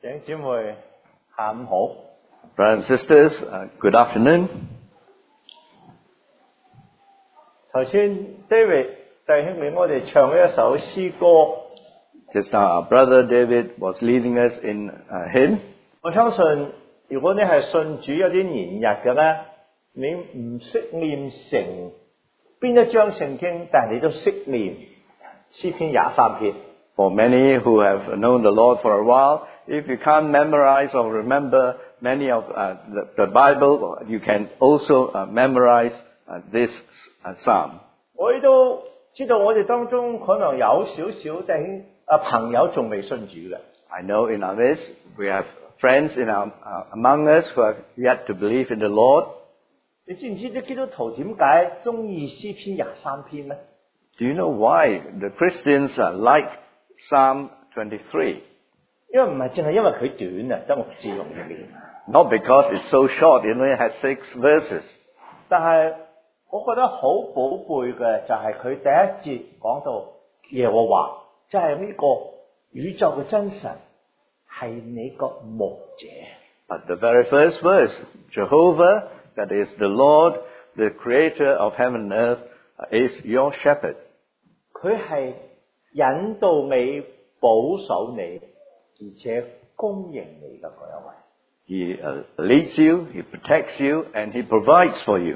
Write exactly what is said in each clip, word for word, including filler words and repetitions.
弟兄姊妹，下午好。 Brothers and sisters, uh, good afternoon. 頭先 David 弟兄令我哋唱咗一首詩歌， Just now our brother David was leading us in a hymn. 我相信如果你係信主有啲年日嘅咧，你唔識念成邊一章聖經，但係你都識念詩篇廿三篇。 For many who have known the Lord for a while, if you can't memorize or remember many of uh, the, the Bible, you can also uh, memorize uh, this uh, psalm. 我亦都知道我哋當中可能有少少弟兄啊朋友仲未信主嘅。 I know in our midst we have friends in our, uh, among us who have yet to believe in the Lord. 你知唔知啲基督徒點解中意詩篇廿三篇咧？ Do you know why the Christians uh, like Psalm twenty-three? 因為唔係淨係因為佢短啊，得六字容易念。 Not because it's so short, it only has six verses. 但係我覺得好寶貝嘅就係佢第一節講到耶和華，即係呢個宇宙嘅真神係你個牧者。 But the very first verse, Jehovah, that is the Lord, the creator of heaven and earth, is your shepherd. 佢係引導你、保守你，而且供應你嘅嗰一位。 He uh, leads you, He protects you, and He provides for you.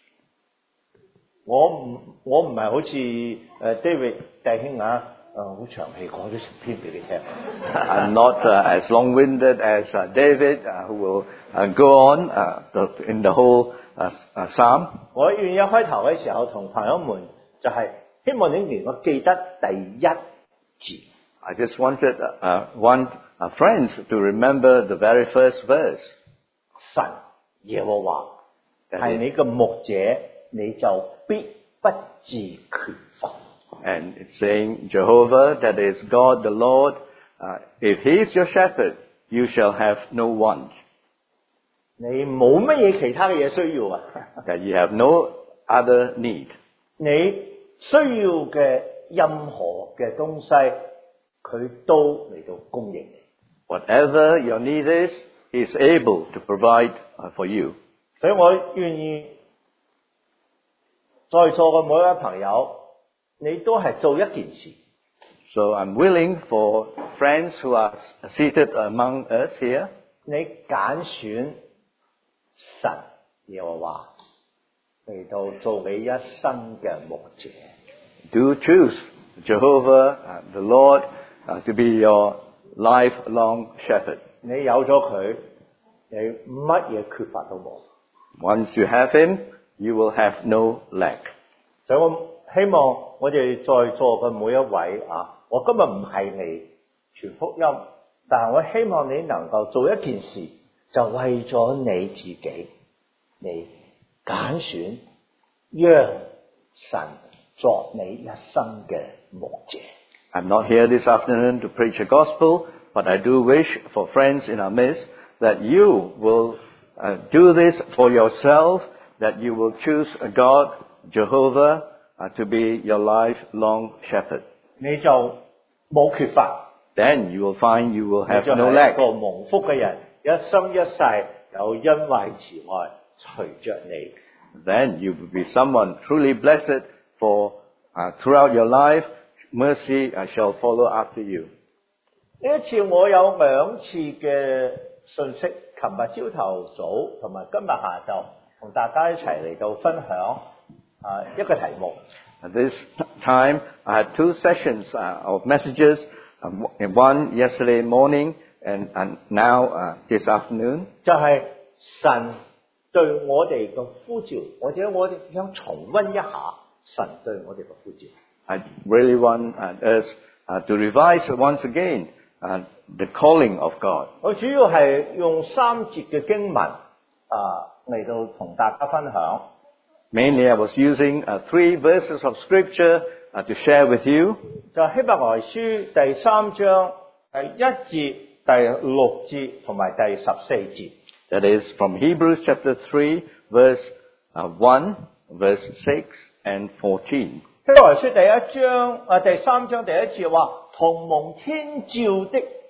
我唔我唔係好似誒 David 弟兄啊，誒好長氣講咗成篇俾你聽。 I'm not uh, as long-winded as uh, David, uh, who will uh, go on uh, the, in the whole uh, uh, psalm. 我願意一開頭嘅時候同朋友們就係希望你連我記得第一節。 I just wanted uh, want uh, friends to remember the very first verse. 神耶和華 That 係 is- 你嘅牧者，你就必不致缺乏。 And it's saying, Jehovah, that is God the Lord, uh, if He is your shepherd, you shall have no want. 你冇乜嘢其他嘅嘢需要啊！ That you have no other need. 你需要嘅任何嘅東西，佢都嚟到供應你。 Whatever your need is, He is able to provide uh, for you. 所以我願意在座嘅每一位朋友，你都係做一件事。 So I'm willing for friends who are seated among us here, 你揀選神耶和華嚟到做你一生嘅牧者。 do choose Jehovah, uh, the Lord, uh, to be your lifelong shepherd. 你有咗佢，你乜嘢缺乏都冇。 Once you have Him, you will have no lack. 所以我希望我哋在座嘅每一位啊，我今日唔係嚟傳福音，但係我希望你能夠做一件事，就為咗你自己，你揀選讓神作你一生嘅牧者。 I'm not here this afternoon to preach a gospel, but I do wish for friends in our midst that you will uh, do this for yourself, that you will choose a God, Jehovah, uh, to be your lifelong shepherd. 你就冇缺乏， Then you will find you will 你 have 就 no 係一 lack. 個蒙福嘅人，一生一世有恩惠慈愛隨着你。 Then you will be someone truly blessed, for uh, throughout your life, mercy uh, shall follow after you. 呢一次我有兩次嘅信息，琴日朝頭早同埋今日下晝同大家一齊嚟到分享啊一個題目。 At this time, I had two sessions uh, of messages, um, one yesterday morning and, and now uh, this afternoon. 就係神對我哋嘅呼召，或者我哋想重溫一下神對我哋嘅呼召。 I really want uh, us uh, to revise once again uh, the calling of God. 我主要係用三節嘅經文啊嚟到同大家分享。 Mainly, I was using uh, three verses of Scripture uh, to share with you. 就係希伯來書第三章第一節、第六節同埋第十四節。 That is from Hebrews chapter three, verse uh, one, verse six, and fourteen. 希伯來書第一章啊第三章第一節話，同蒙天照的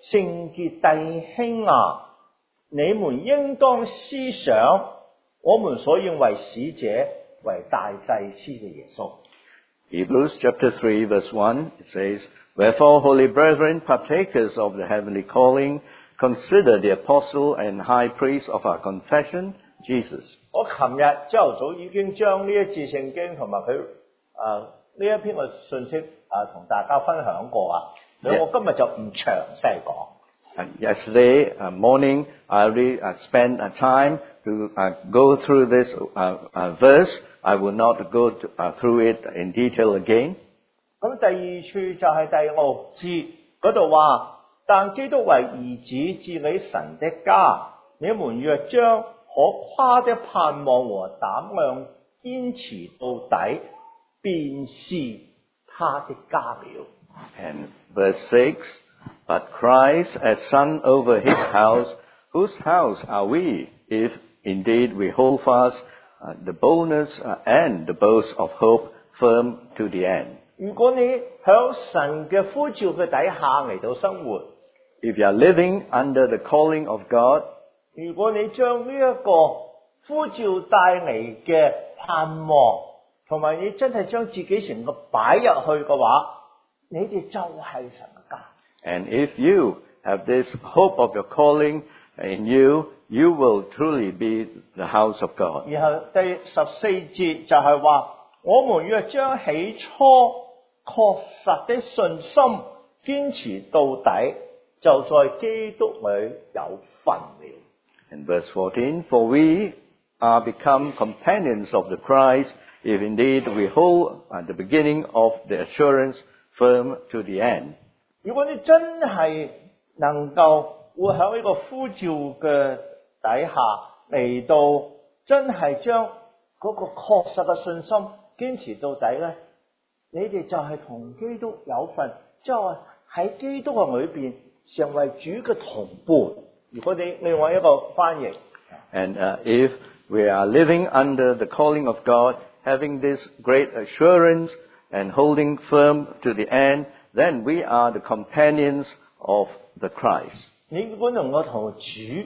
聖潔弟兄啊，你們應當思想我們所認為使者為大祭司嘅耶穌。 Hebrews chapter three verse one, it says, Wherefore, holy brethren, partakers of the heavenly calling, consider the apostle and high priest of our confession, Jesus. 我琴日朝頭早已經將呢一節聖經同埋佢誒呢一篇嘅信息啊同大家分享過啊，所以我今日就唔詳細講。 And yesterday uh, morning, I already uh, spent uh, time to uh, go through this uh, uh, verse. I will not go to, uh, through it in detail again. 咁第二處就係第六節嗰度話，但基督為兒子治理神的家，你們若將可誇的盼望和膽量堅持到底，便是他的家了。 And verse six, But Christ as son over his house, whose house are we, if indeed we hold fast uh, the boldness uh, and the boast of hope firm to the end. 如果你響神嘅呼召嘅底下嚟到生活， If you are living under the calling of God, 如果你將呢一個呼召帶嚟嘅盼望，同埋你真係將自己成個擺入去嘅話，你哋就係神嘅家。 and if you have this hope of your calling in you, you will truly be the house of God. 然後第十四節就係話，我們若將起初確實的信心堅持到底，就在基督裏有份了。 In verse fourteen, For we are become companions of the Christ, if indeed we hold at the beginning of the assurance firm to the end. 如果你真係能夠會喺呢個呼召嘅底下嚟到，真係將嗰個確實嘅信心堅持到底咧，你哋就係同基督有份，即係話喺基督嘅裏邊成為主嘅同伴。如果你另外一個翻譯 And uh, if we are living under the calling of God, having this great assurance and holding firm to the end, then we are the companions of the Christ. 你如果能夠同主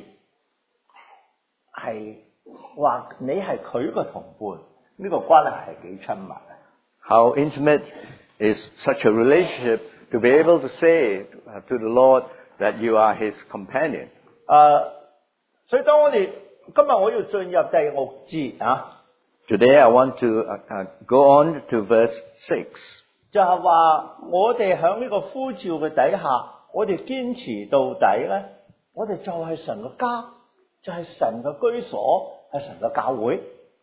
係話你係佢嘅同伴，呢、個關係係幾親密啊！ How intimate is such a relationship to be able to say uh, to the Lord that you are His companion. 誒、呃，所以當我哋今日我要進入第六節啊， Today I want to uh, uh, go on to verse six. 就係話我哋喺呢個呼召嘅底下，我哋堅持到底咧，我哋就係神嘅家，就係、是、神嘅居所，係神嘅教會。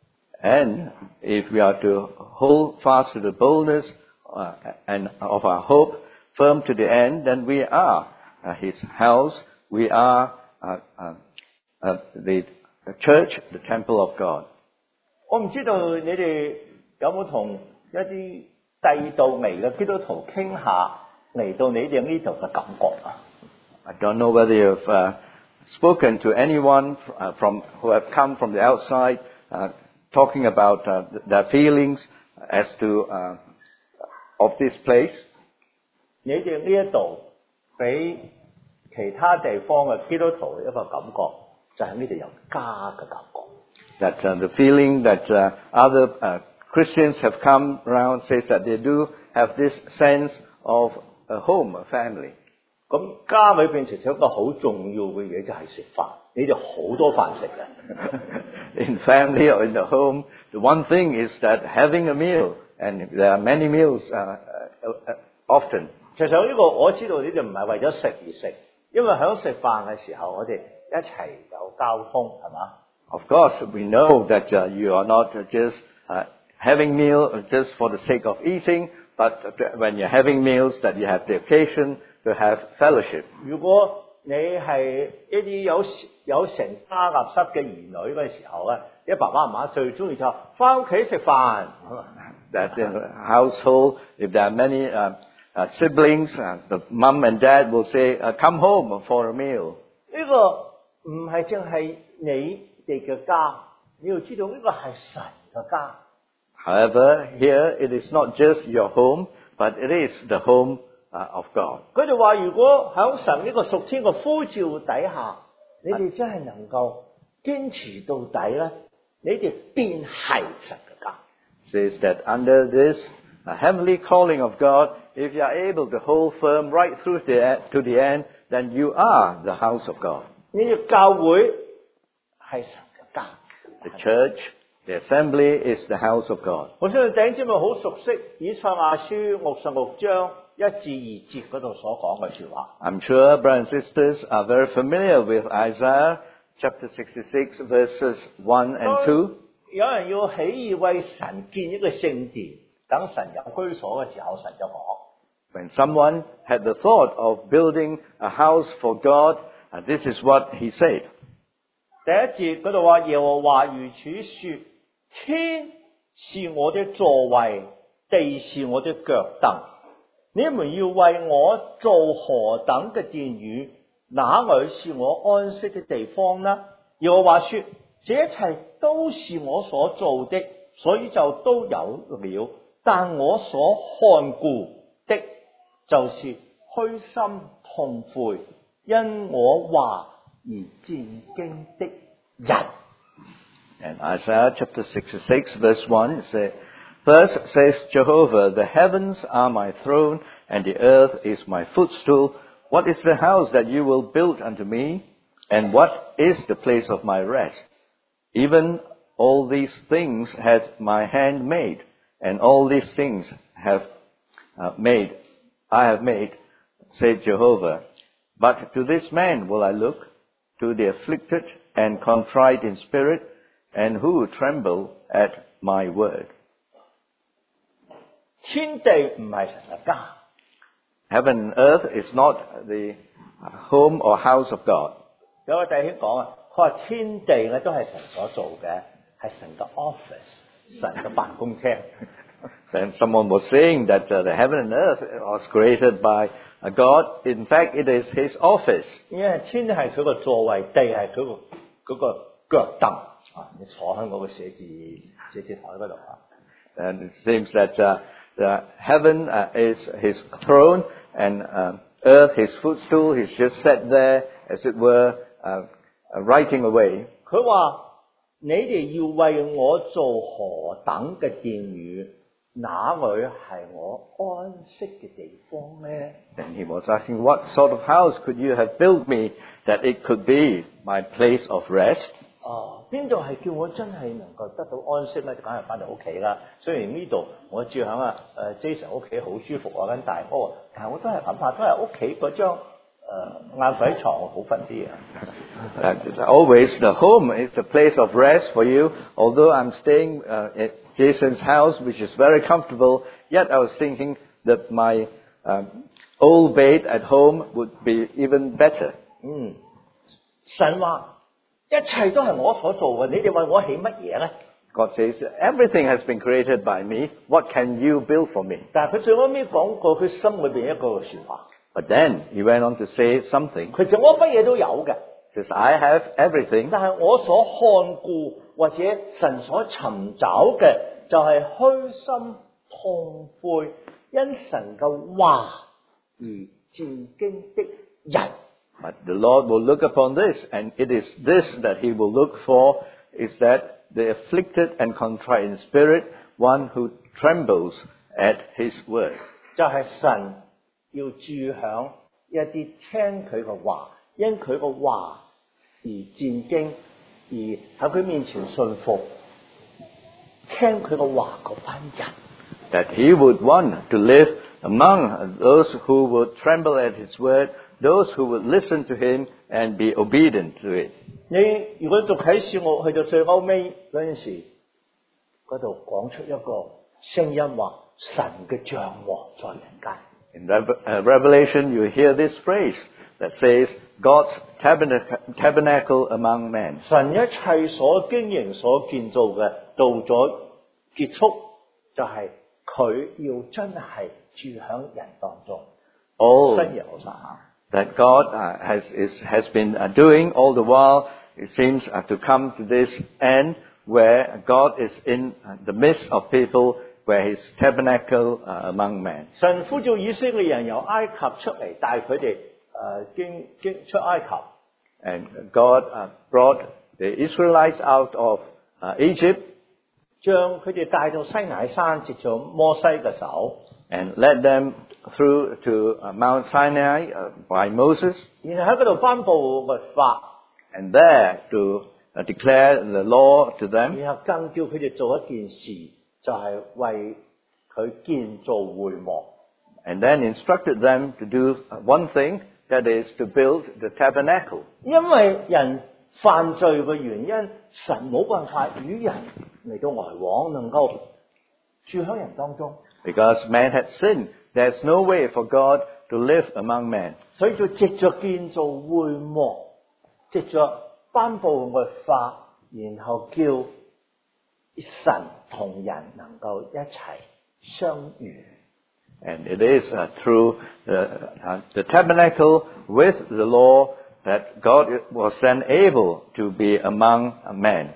And if we are to hold fast to the boldness uh, and of our hope firm to the end, then we are uh, His house. We are uh, uh, uh, the, the church, the temple of God. 我唔知道你哋有冇同一啲地道嚟嘅基督徒傾下嚟到你哋呢度嘅感覺啊？ I don't know whether you've uh, spoken to anyone uh, from who have come from the outside, uh, talking about uh, their feelings as to uh, of this place. 你哋呢一度俾其他地方嘅基督徒一個感覺，就係呢度有家嘅感覺。 That uh, the feeling that uh, other uh, Christians have come around says that they do have this sense of a home, a family. 咁家裏邊其實一個好重要嘅嘢就係食飯，你哋好多飯食嘅。 In family or in the home, the one thing is that having a meal, and there are many meals uh, uh, uh, often. 其實呢個我知道你哋唔係為咗食而食，因為喺食飯嘅時候，我哋一齊有交通，係嘛？ Of course, we know that uh, you are not just uh, having meal just for the sake of eating, but when you're having meals, that you have the occasion to have fellowship. 如果你係一啲有有成家立室嘅兒女嘅時候咧，啲爸爸媽媽最中意就翻屋企食飯。 That in a household, if there are many uh, uh, siblings, uh, the mom and dad will say, uh, "Come home for a meal." 呢個唔係淨係你哋嘅家，你要知道呢個係神嘅家。 However, here it is not just your home, but it is the home uh, of God. 佢哋話如果喺神呢個屬天嘅呼召底下，你哋真係能夠堅持到底咧，你哋便係神嘅家。 Says that under this uh, heavenly calling of God, if you are able to hold firm right through the, e- to the end, then you are the house of God. 呢個教會係神嘅家。 The church, the assembly is the house of God. 我相信弟兄姊妹好熟悉以賽亞書六十六章一至二節嗰度所講嘅說話。 I'm sure brothers and sisters are very familiar with Isaiah chapter sixty-six verses one and two. 有人要起意為神建一個聖殿，等神有居所嘅時候，神就講。 When someone had the thought of building a house for God, uh, this is what he said. 第一節嗰度話耶和華如此說：天是我的座位，地是我的腳凳。你們要為我做何等嘅殿宇？哪裏是我安息的地方呢？耶和華說：這一切都是我所做的，所以就都有了。但我所看顧的，就是虛心痛悔，因我話而戰兢的人。 And Isaiah chapter sixty-six verse one says, Thus says Jehovah, the heavens are my throne, and the earth is my footstool. What is the house that you will build unto me? And what is the place of my rest? Even all these things hath my hand made, and all these things have uh, made, I have made, said Jehovah. But to this man will I look, to the afflicted and contrite in spirit, and who tremble at my word. 天地唔係神嘅家， Heaven and earth is not the home or house of God. 有個弟兄講啊，佢話天地咧都係神所做嘅，係神嘅 office， 神嘅辦公廳。 Then someone was saying that uh, the heaven and earth was created by uh, God. In fact, it is His office. 因為天係佢個座位，地係佢個嗰個腳凳啊，你坐喺嗰個寫字寫字台嗰度啊。 And it seems that uh, the heaven uh, is His throne and uh, earth His footstool. He's just sat there, as it were, uh, uh, writing away. 佢話：你哋要為我做何等嘅殿宇？哪裏係我安息嘅地方呢？ And he was asking, what sort of house could you have built me that it could be my place of rest? 哦，邊度係叫我真係能夠得到安息咧？就梗係翻到屋企啦。雖然呢度我住喺啊誒 Jason 屋企好舒服啊間大屋，但係我都係諗下，都係屋企嗰張誒晏瞓床好瞓啲啊。 And always the home is the place of rest for you. Although I'm staying uh, at Jason's house, which is very comfortable, yet I was thinking that my um, old bed at home would be even better. 嗯，神話一切都係我所做嘅，你哋為我起乜嘢咧？ God says, everything has been created by me. What can you build for me? 但係佢最後尾講過佢心裏邊一個説話， But then he went on to say something. 其實我乜嘢都有嘅， He says, I have everything. 但係我所看顧或者神所尋找嘅就係虛心痛悔，因神嘅話而戰兢的人。 But the Lord will look upon this, and it is this that He will look for, is that the afflicted and contrite in spirit, one who trembles at His word. 就係神要住響一啲聽佢嘅話，因佢嘅話而戰兢，而喺佢面前信服，聽佢嘅話嗰班人。 That He would want to live among those who would tremble at His word, those who would listen to Him and be obedient to it. 你如果讀啟示錄去到最後尾嗰陣時，嗰度講出一個聲音話：神嘅帳幕在人間。 In Rev- uh, Revelation, you hear this phrase that says, God's tabernacle, tabernacle among men. 神一切所經營、所建造嘅，到咗結束，就係佢要真係住響人當中。 All 新耶路撒冷。 that God uh, has, is, has been uh, doing all the while, it seems uh, to come to this end where God is in uh, the midst of people where His tabernacle uh, among men. 神呼召以色列人由埃及出嚟，帶佢哋誒經經出埃及。 And God uh, brought the Israelites out of uh, Egypt 將佢哋帶到西乃山，藉著摩西嘅手， and led them through to uh, Mount Sinai uh, by Moses, 然後喺嗰度頒布律法， and there to uh, declare the law to them, 然後更叫佢哋做一件事，就係、為佢建造會幕。 and then instructed them to do one thing, that is to build the tabernacle. 因為人犯罪嘅原因，神冇辦法與人嚟到來往，能夠住喺人當中， Because man had sinned, there's no way for God to live among men. 所以就藉着建造會幕，藉着頒布律法，然後叫神同人能夠一齊相遇。 And it is uh, through the, uh, the tabernacle with the law that God was then able to be among men.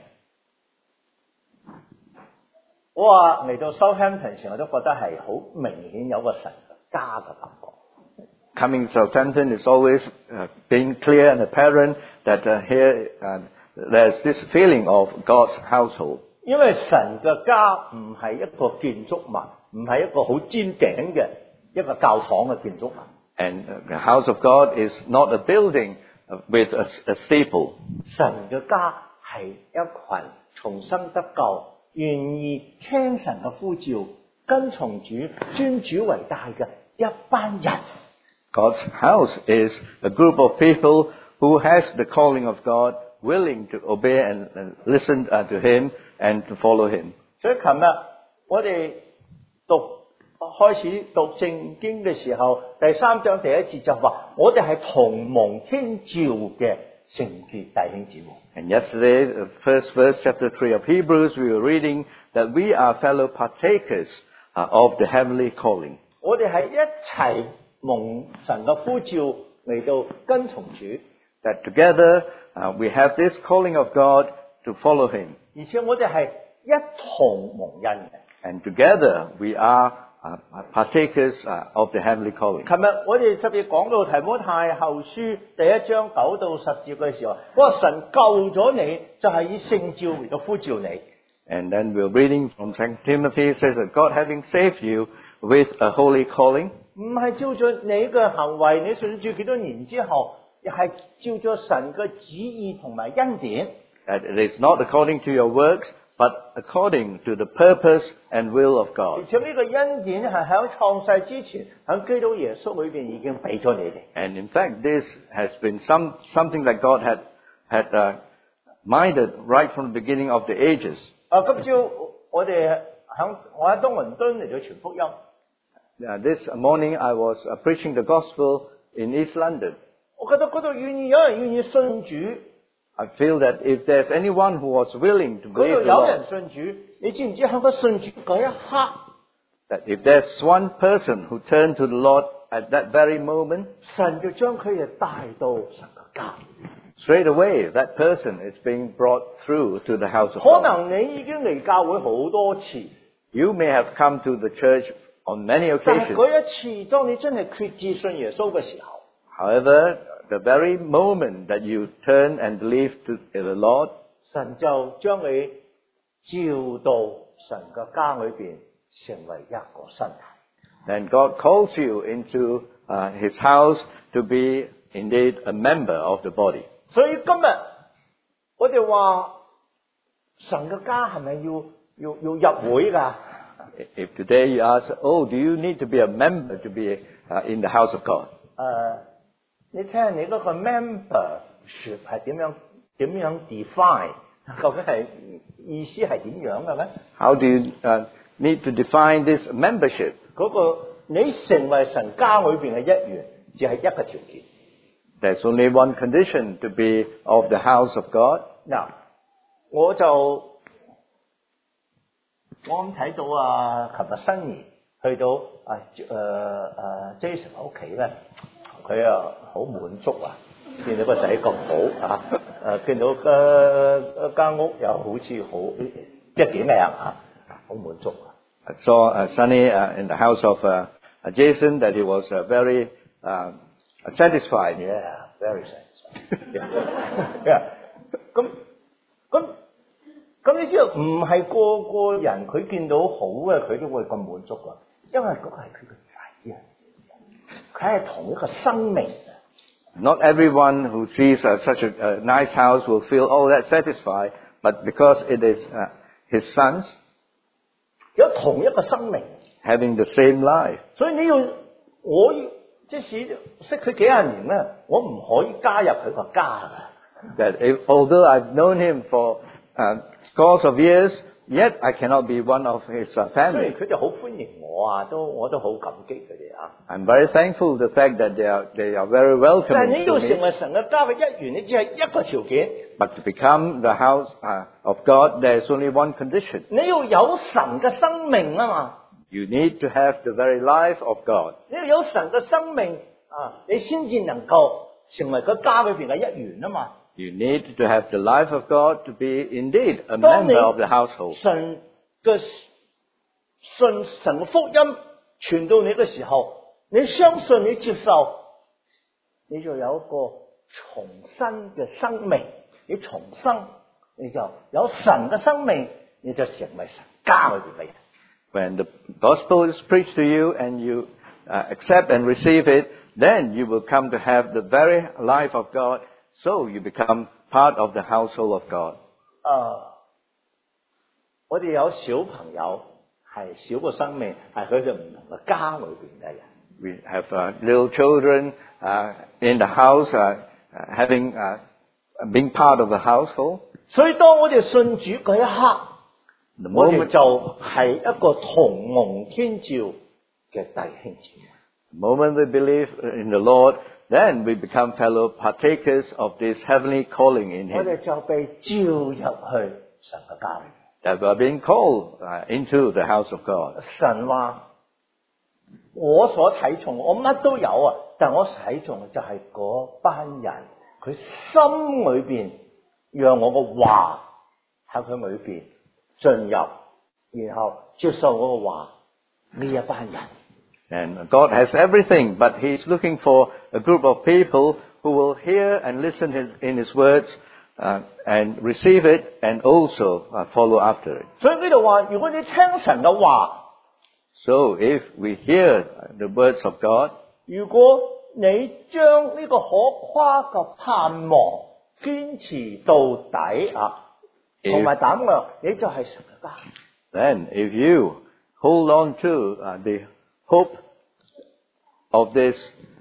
我話嚟到修 Hampton 時，我都覺得係好明顯有個神嘅家嘅感覺。 Coming to Southampton is always uh, being clear and apparent that uh, here uh, there's this feeling of God's household. 因為神嘅家唔係一個建築物，唔係一個好尖頂嘅一個教堂嘅建築物。 And uh, the house of God is not a building uh, with a, a steeple. 神嘅家係一群重生得救、願意聽神嘅呼召、跟從主、尊主為大嘅一班人。 God's house is a group of people who has the calling of God, willing to obey and, and listen uh, to Him and to follow Him. 所以琴日我哋讀開始讀聖經嘅時候，第三章第一節就話：我哋係同蒙天召嘅聖潔弟兄姊妹。 And yesterday, the first verse, chapter three of Hebrews, we were reading that we are fellow partakers uh, of the heavenly calling. 我哋係一齊蒙神嘅呼召嚟到跟從主， That together uh, we have this calling of God to follow Him. 而且我哋係一同蒙恩嘅。 And together we are uh, partakers uh, of the heavenly calling. 琴日我哋特別講到提摩太後書第一章九到十節嘅時候，我話神救咗你，就係、是、以聖召嚟到呼召你。 And then we're reading from Second Timothy, it says that God having saved you with a holy calling, 唔係照著你嘅行為，你信主幾多年之後，又係照著神嘅旨意同埋恩典。 that it is not according to your works, but according to the purpose and will of 而 God. 且呢個恩典係喺創世之前，喺基督耶穌裏邊已經俾咗你哋。 And in fact, this has been some, something that God had, had uh, minded right from the beginning of the ages. 啊，今朝我哋喺我喺東倫敦嚟到傳福音， Uh, this morning I was uh, preaching the gospel in East London. 我覺得嗰度願意有人願意信主。 I feel that if there's anyone who was willing to 嗰 believe 度 the 有人 Lord, 信主，你知唔知喺佢信主嗰一刻， that if there's one person who turned to the Lord at that very moment, 神就將佢哋帶到神嘅家。 straight away that person is being brought through to the house of 可 God. 能你已經嚟教會好多次， You may have come to the church on many 但係 occasions. 嗰一次，當你真係決志信耶穌嘅時候， However, the very moment that you turn and believe to the Lord, 神就將你召到神嘅家裏邊，成為一個身體。 then God calls you into uh, His house to be indeed a member of the body. 所以今日我哋話神嘅家係咪要要要入會㗎？ If today you ask, oh, do you need to be a member to be uh, in the house of God? 誒、你聽下你嗰個 membership 係點樣點樣 define？究竟係意思係點樣嘅咧？ How do you uh, need to define this membership? 嗰、個你成為神家裏邊嘅一員，只係一個條件。 There's only one condition to be of the house of God. 嗱，我就我啱睇到啊，琴日新怡去到啊誒誒 Jason 屋企咧，佢啊好滿足啊，見到個仔咁好啊，誒見到嘅間屋又好似好即係幾靚啊，好滿足啊。 saw uh, Sonny uh, in the house of uh, Jason that he was uh, very uh, satisfied. Yeah, very satisfied. yeah. 咁咁咁，你知道唔係個個人佢見到好嘅，佢都會咁滿足㗎，因為嗰個係佢個仔啊，佢係同一個生命啊。 Not everyone who sees uh, such a, a nice house will feel all that satisfied, but because it is uh, his sons 有同一個生命 having the same life. 所以你要我即使識佢幾廿年咧，我唔可以加入佢個家㗎。 That if, although I've known him for uh, scores of years, yet I cannot be one of his uh, 雖然 family. 佢哋好歡迎我啊，都我都好感激佢哋啊。 I'm very thankful the fact that they are they are very 但係 welcoming 你 to 要成 me. 為神嘅家嘅一員，你只係一個條件， But to become the house uh, of God, there is only one condition. 你要有神嘅生命啊嘛。 You need to have the very life of God. 你要有神嘅生命啊，你先至能夠成為個家裏邊嘅一員啊嘛。 You need to have the life of God to be indeed a 當你 member of the household. 神嘅信神嘅福音傳到你嘅時候，你相信你接受，你就有一個重生嘅生命，你重生，你就有神嘅生命，你就成為神家裏邊嘅人。 When the gospel is preached to you and you uh, accept and receive it, then you will come to have the very life of God, so you become part of the household of God. 誒，我哋有小朋友係小個生命，係佢哋唔同嘅家裏邊嘅人。 We have uh, little children uh, in the house, uh, uh, having uh, being part of the household. 所以當我哋信主嗰一刻， The 我哋 moment, 就係一個同蒙天照嘅弟兄姊妹。 the moment we believe in the Lord, then we become fellow partakers of this heavenly calling in 我 Him. 哋就被召入去神嘅家裏。 That we are being called uh, into the house of God. 神話我所睇重，我乜都有啊，但我睇重嘅就係嗰班人，佢心裏邊讓我個話喺佢裏邊進入，然後接受我個話呢一班人。 And God has everything, but He's looking for a group of people who will hear and listen his, in His words uh, and receive it and also uh, follow after it. 所以呢度話，如果你聽神嘅話， So if we hear the words of God, 如果你將呢個可誇嘅盼望堅持到底啊，同埋膽量，你就係神嘅家。 then if you hold on to uh, the hope of this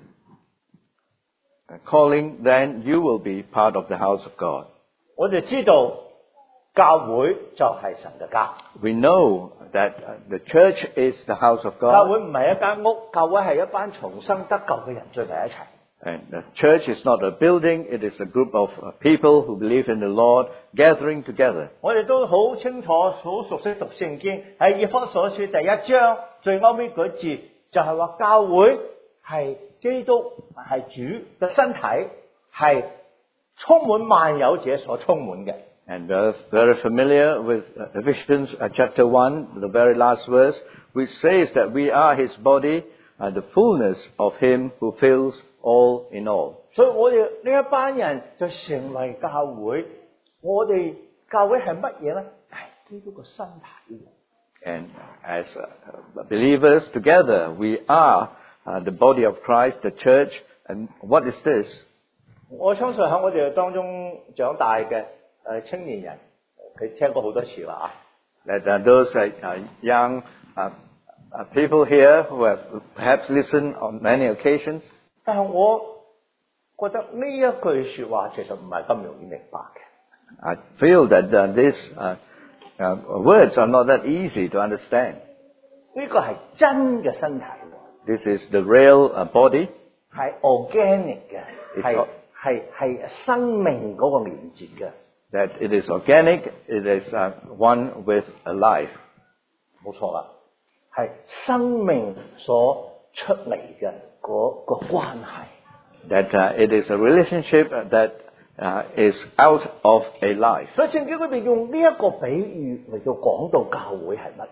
calling, then you will be part of the house of God. 我哋知道教會就係神嘅家， We know that uh, the church is the house of 教 God, 會唔係一間屋，教會係一班重生得救嘅人聚埋一齊。 and the church is not a building, it is a group of uh, people who believe in the Lord gathering together. 我哋都好清楚、好熟悉讀聖經，喺以弗所書第一章最後尾嗰節就係話教會係基督係主嘅身體，係充滿萬有者所充滿嘅。 And we're very familiar with uh, Ephesians uh, chapter one, the very last verse, which says that we are His body, uh, the fullness of Him who fills all in all. 所以我哋呢一班人就成為教會。我哋教會係乜嘢咧？係基督嘅身體。 And as uh, believers together, we are uh, the body of Christ, the church. And what is this? 我相信喺我哋當中長大嘅誒青年人，佢聽過好多次啦啊！ That uh, those uh, uh, young uh, uh, people here who have perhaps listened on many occasions, 但係我覺得呢一句説話其實唔係咁容易明白嘅。 I feel that uh, these uh, uh, words are not that easy to understand. 呢個係真嘅身體， This is the real uh, body. 係 organic 嘅， It's 係 all- 係係生命嗰個連接嘅， That it is organic. It is uh, one with a life. 冇錯啦，係生命所出嚟嘅嗰個關係。 That uh, it is a relationship that uh, is out of a life. 所以聖經裏邊用呢一個比喻嚟到講到教會係乜嘢？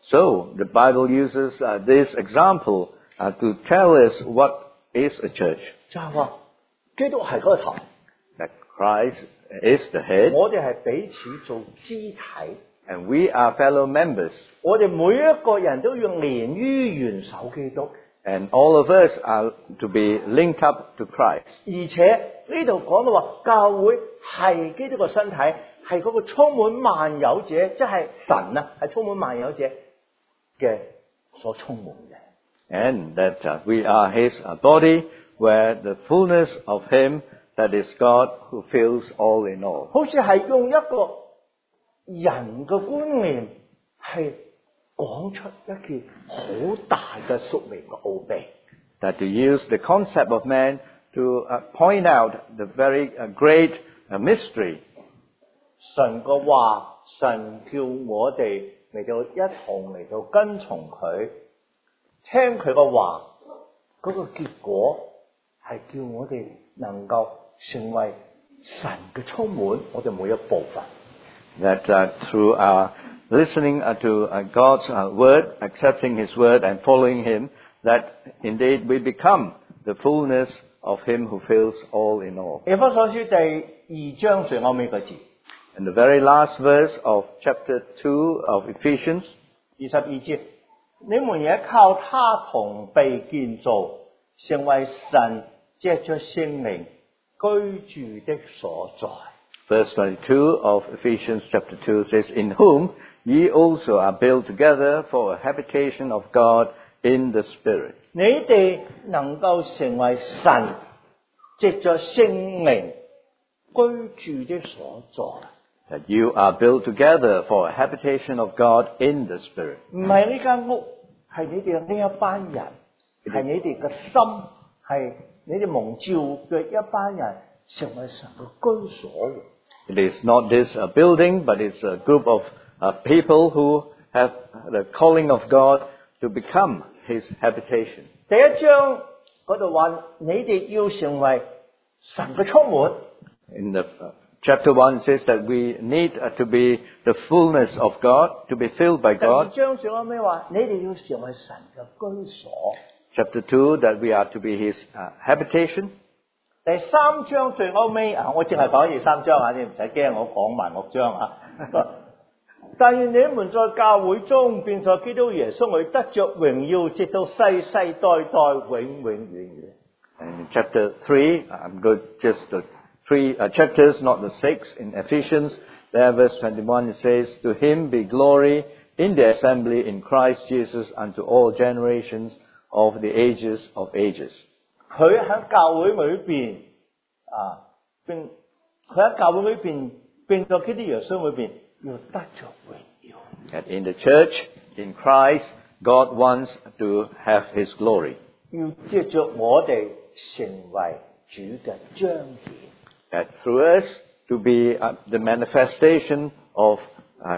So the Bible uses uh, this example uh, to tell us what is a church. 就係話基督係嗰個頭， That Christ is the head, 我哋係彼此做肢體， and we are fellow members. 我哋每一個人都要連於元首基督。 And all of us are to be linked up to Christ. 而且呢度講到話，教會係基督嘅身體，係嗰個充滿萬有者，即係神啊，係充滿萬有者嘅所充滿嘅。 And that uh, we are His uh, body, where the fullness of Him, that is God, who fills all in all. 好似係用一個人嘅觀念，係講出一件好大嘅屬靈嘅奧秘。 That to use the concept of man to uh, point out the very uh, great uh, mystery. 神嘅話，神叫我哋嚟到一同嚟到跟從佢，聽佢嘅話，嗰、個結果係叫我哋能夠成為神嘅充滿我哋每一部分。 That uh, through our listening uh, to uh, God's uh, word, accepting His word and following Him, that indeed we become the fullness of Him who fills all in all. 以弗所書第二章最後尾個字， In the very last verse of chapter two of Ephesians, 二十二節，你們也靠他同被建造，成為神藉着聖靈居住的所在。 verse twenty-two of Ephesians chapter two says, In whom ye also are built together for a habitation of God in the Spirit. 你哋能夠成為神藉着聖靈居住的所在。 That you are built together for a habitation of God in the Spirit. 唔係呢間屋，係你哋呢一班人，係你哋嘅心，係你哋蒙召嘅一班人，成為神嘅居所。 It is not this uh, building, but it's a group of uh, people who have the calling of God to become His habitation. 第一章嗰度話，你哋要成為神嘅充滿。 In the uh, chapter one, it says that we need uh, to be the fullness of God, to be filled by 第二 God. 章最後尾話，你哋要成為神嘅居所。 Chapter two, that we are to be His uh, habitation. 第三章最後尾啊，我淨係講二三章啊，你唔使驚，我講埋六章啊。但願你們在教會中，並在基督耶穌裏得着榮耀，直到世世代代永永遠遠。 And in chapter three, I'm good just the three uh, chapters, not the six. In Ephesians, there verse twenty-one, it says, To Him be glory in the assembly in Christ Jesus unto all generations of the ages of ages. 佢喺教會裏邊啊，並佢喺教會裏邊，並在基督耶穌裏邊，要得着榮耀。 And in the church, in Christ, God wants to have His glory. 要藉着我哋成為主嘅彰顯。 That through us to be uh, the manifestation of uh,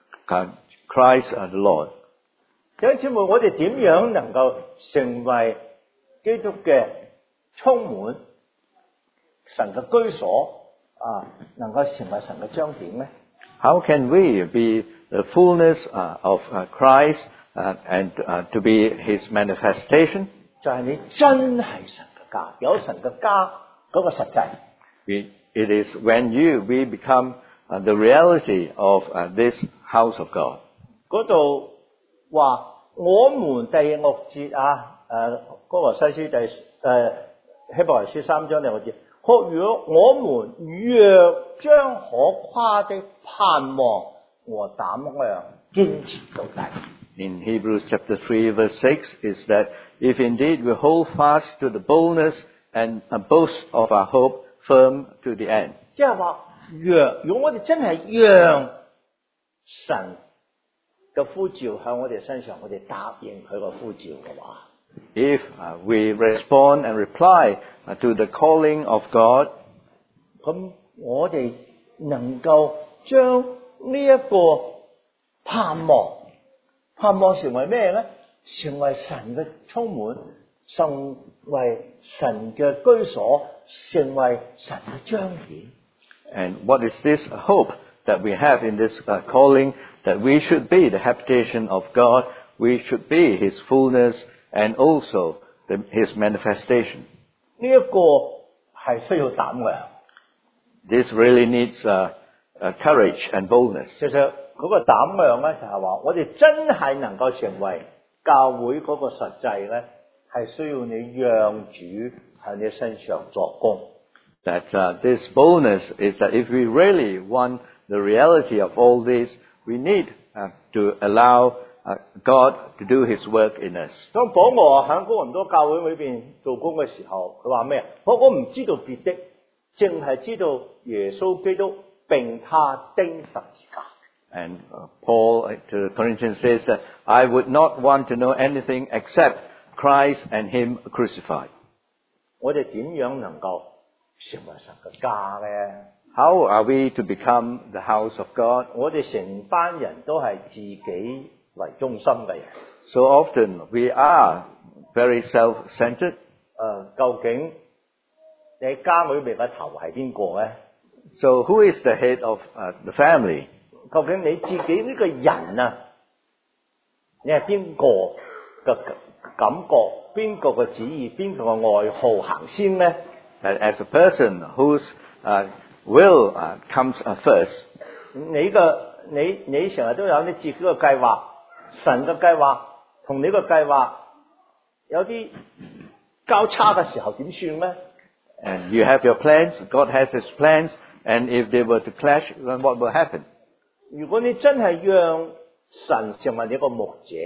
Christ uh, the Lord. 弟兄姊妹，我哋點樣能夠成為基督嘅充滿神嘅居所啊？能夠成為神嘅彰顯呢？ How can we be the fullness uh, of uh, Christ uh, and uh, to be His manifestation? 就係你真係神嘅家，有神嘅家嗰個實際。 We, it is when you we become uh, the reality of uh, this house of God. 嗰度話我們第六節啊，誒哥羅西書第誒希伯來書三章第六節，或如我們若將可誇的盼望和膽量堅持到底。 In Hebrews chapter three verse six is that if indeed we hold fast to the boldness and a boast of our hope firm to the end. 即係話，若如果我哋真係讓神嘅呼召向我哋身上，我哋答應佢個呼召嘅話， If uh, we respond and reply uh, to the calling of God, 咁我哋能夠將呢一個盼望，盼望成為咩咧？成為神嘅充滿，成為神嘅居所，成為神嘅彰顯。 and what is this hope that we have in this uh, calling, that we should be the habitation of God, we should be His fullness and also the, His manifestation. 呢一個係需要膽量。 This really needs uh, uh, courage and boldness. 其實嗰個膽量咧，就係話我哋真係能夠成為教會嗰個實際咧，係需要你讓主喺你身上作工。 That uh, this boldness is that if we really want the reality of all this, we need uh, to allow uh, God to do His work in us. 當保羅喺哥林多教會裏邊做工嘅時候，佢話咩啊？我我唔知道別的，淨係知道耶穌基督並他釘十字架。 And uh, Paul uh, to the Corinthians says that I would not want to know anything except Christ and Him crucified. 我哋點樣能夠成為神嘅家咧？ How are we to become the house of God? 我哋成班人都係自己為中心嘅人。 So often we are very self-centered. 誒，究竟你家裏面嘅頭係邊個咧？ So who is the head of uh, the family? 究竟你自己呢個人啊，你係邊個嘅感覺？邊個嘅旨意？邊個嘅愛好行先咧？ That as a person whose uh, will uh, comes uh, first, 你嘅你你成日都有你自己嘅計劃，神嘅計劃同你嘅計劃有啲交叉嘅時候點算咧？ and you have your plans, God has His plans, and if they were to clash, then what will happen? 如果你真係讓神成為你個牧者，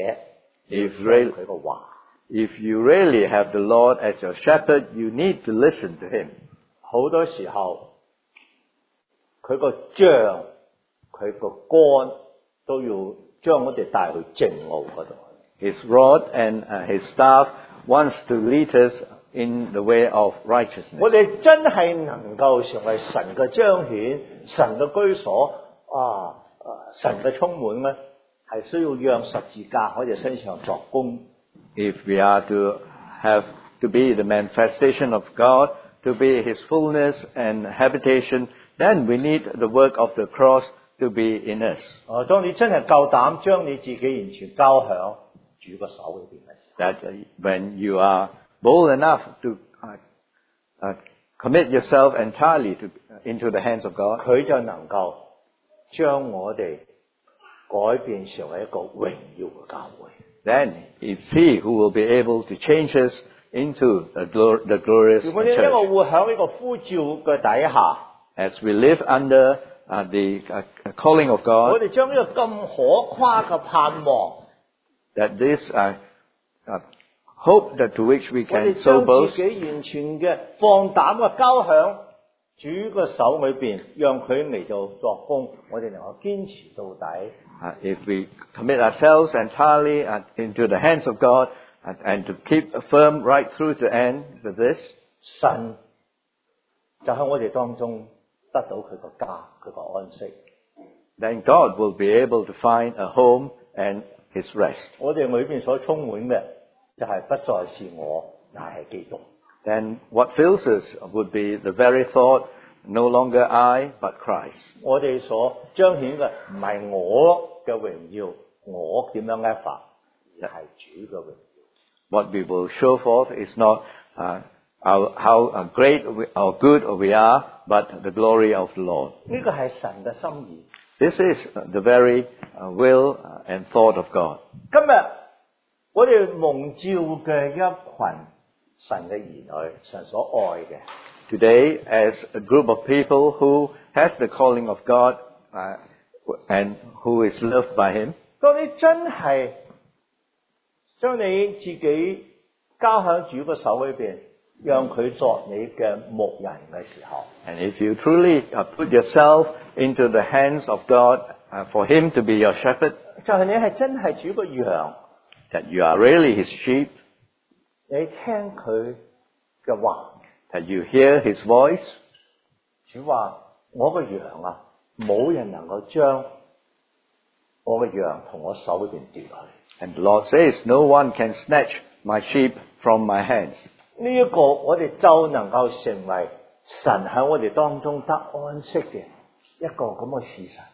If 聽 really, 佢個話， if you really have the Lord as your shepherd, you need to listen to Him. 好多時候佢個杖、佢個竿都要將我哋帶去正路嗰度。 His rod and uh, His staff wants to lead us in the way of righteousness. 我哋真係能夠成為神嘅彰顯、神嘅居所啊！啊神嘅充滿咧，係需要讓十字架喺我哋身上作工。 If we are to have to be the manifestation of God, to be His fullness and habitation, then we need the work of the cross to be in us. 啊，當你真係夠膽將你自己完全交響主個手裏邊嘅時候， That uh, when you are bold enough to uh, uh, commit yourself entirely to, into the hands of God, 佢就能夠將我哋改變成為一個榮耀嘅教會。 then it's He who will be able to change us into the, glor- the glorious 如果你一個 church. 會喺呢個呼召嘅底下， As we live under uh, the uh, calling of 我 God, 哋將呢個咁可誇嘅盼望， that this uh, uh, hope that to which we 我哋 can 將 so 自 boast, 己完全嘅放膽嘅交響主嘅手裏邊，讓佢嚟到作工，我哋能夠堅持到底。 uh, if we commit ourselves entirely uh, into the hands of God and, and to keep firm right through to end with this, 神就喺我哋當中得到佢個家，佢個安息。 then God will be able to find a home and His rest. 我哋裏邊所充滿嘅就係不再是我，乃係基督。 Then what fills us would be the very thought, no longer I, but Christ. 我哋所彰顯嘅唔係我嘅榮耀，我點樣呃法，而係主嘅榮耀。 What we will show forth is not uh, our, how uh, great we, or good we are, but the glory of the Lord. 呢個係神嘅心意。 This is the very uh, will and thought of God. 今日我哋蒙召嘅一群神嘅兒女，神所愛嘅， Today, as a group of people who has the calling of God uh, and who is loved by Him, 當你真係將你自己交喺主嘅手裏邊，讓佢作你嘅牧人嘅時候， and if you truly uh, put yourself into the hands of God uh, for Him to be your shepherd, 就係你係真係主嘅羊， that you are really His sheep, 你聽佢嘅話。 that you hear His voice, 主話：我嘅羊啊，冇人能夠將我嘅羊同我手裏邊奪去。 and the Lord says, no one can snatch my sheep from my hands. 呢一個我哋就能夠成為神喺我哋當中得安息嘅一個咁嘅事實。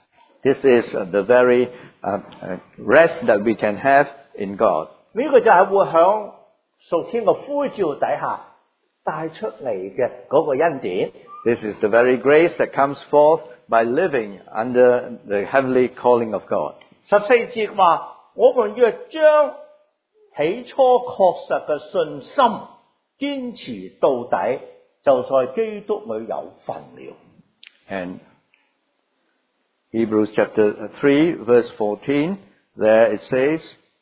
This is uh, the very uh, uh, rest that we can have in God. 呢個就係會響屬天嘅呼召底下帶出嚟嘅嗰個恩典。 This is the very grace that comes forth by living under the heavenly calling of God. 十四節話，我們若將起初確實嘅信心堅持到底，就在基督裏有份了。 And Hebrews chapter three, verse fourteen, there it says,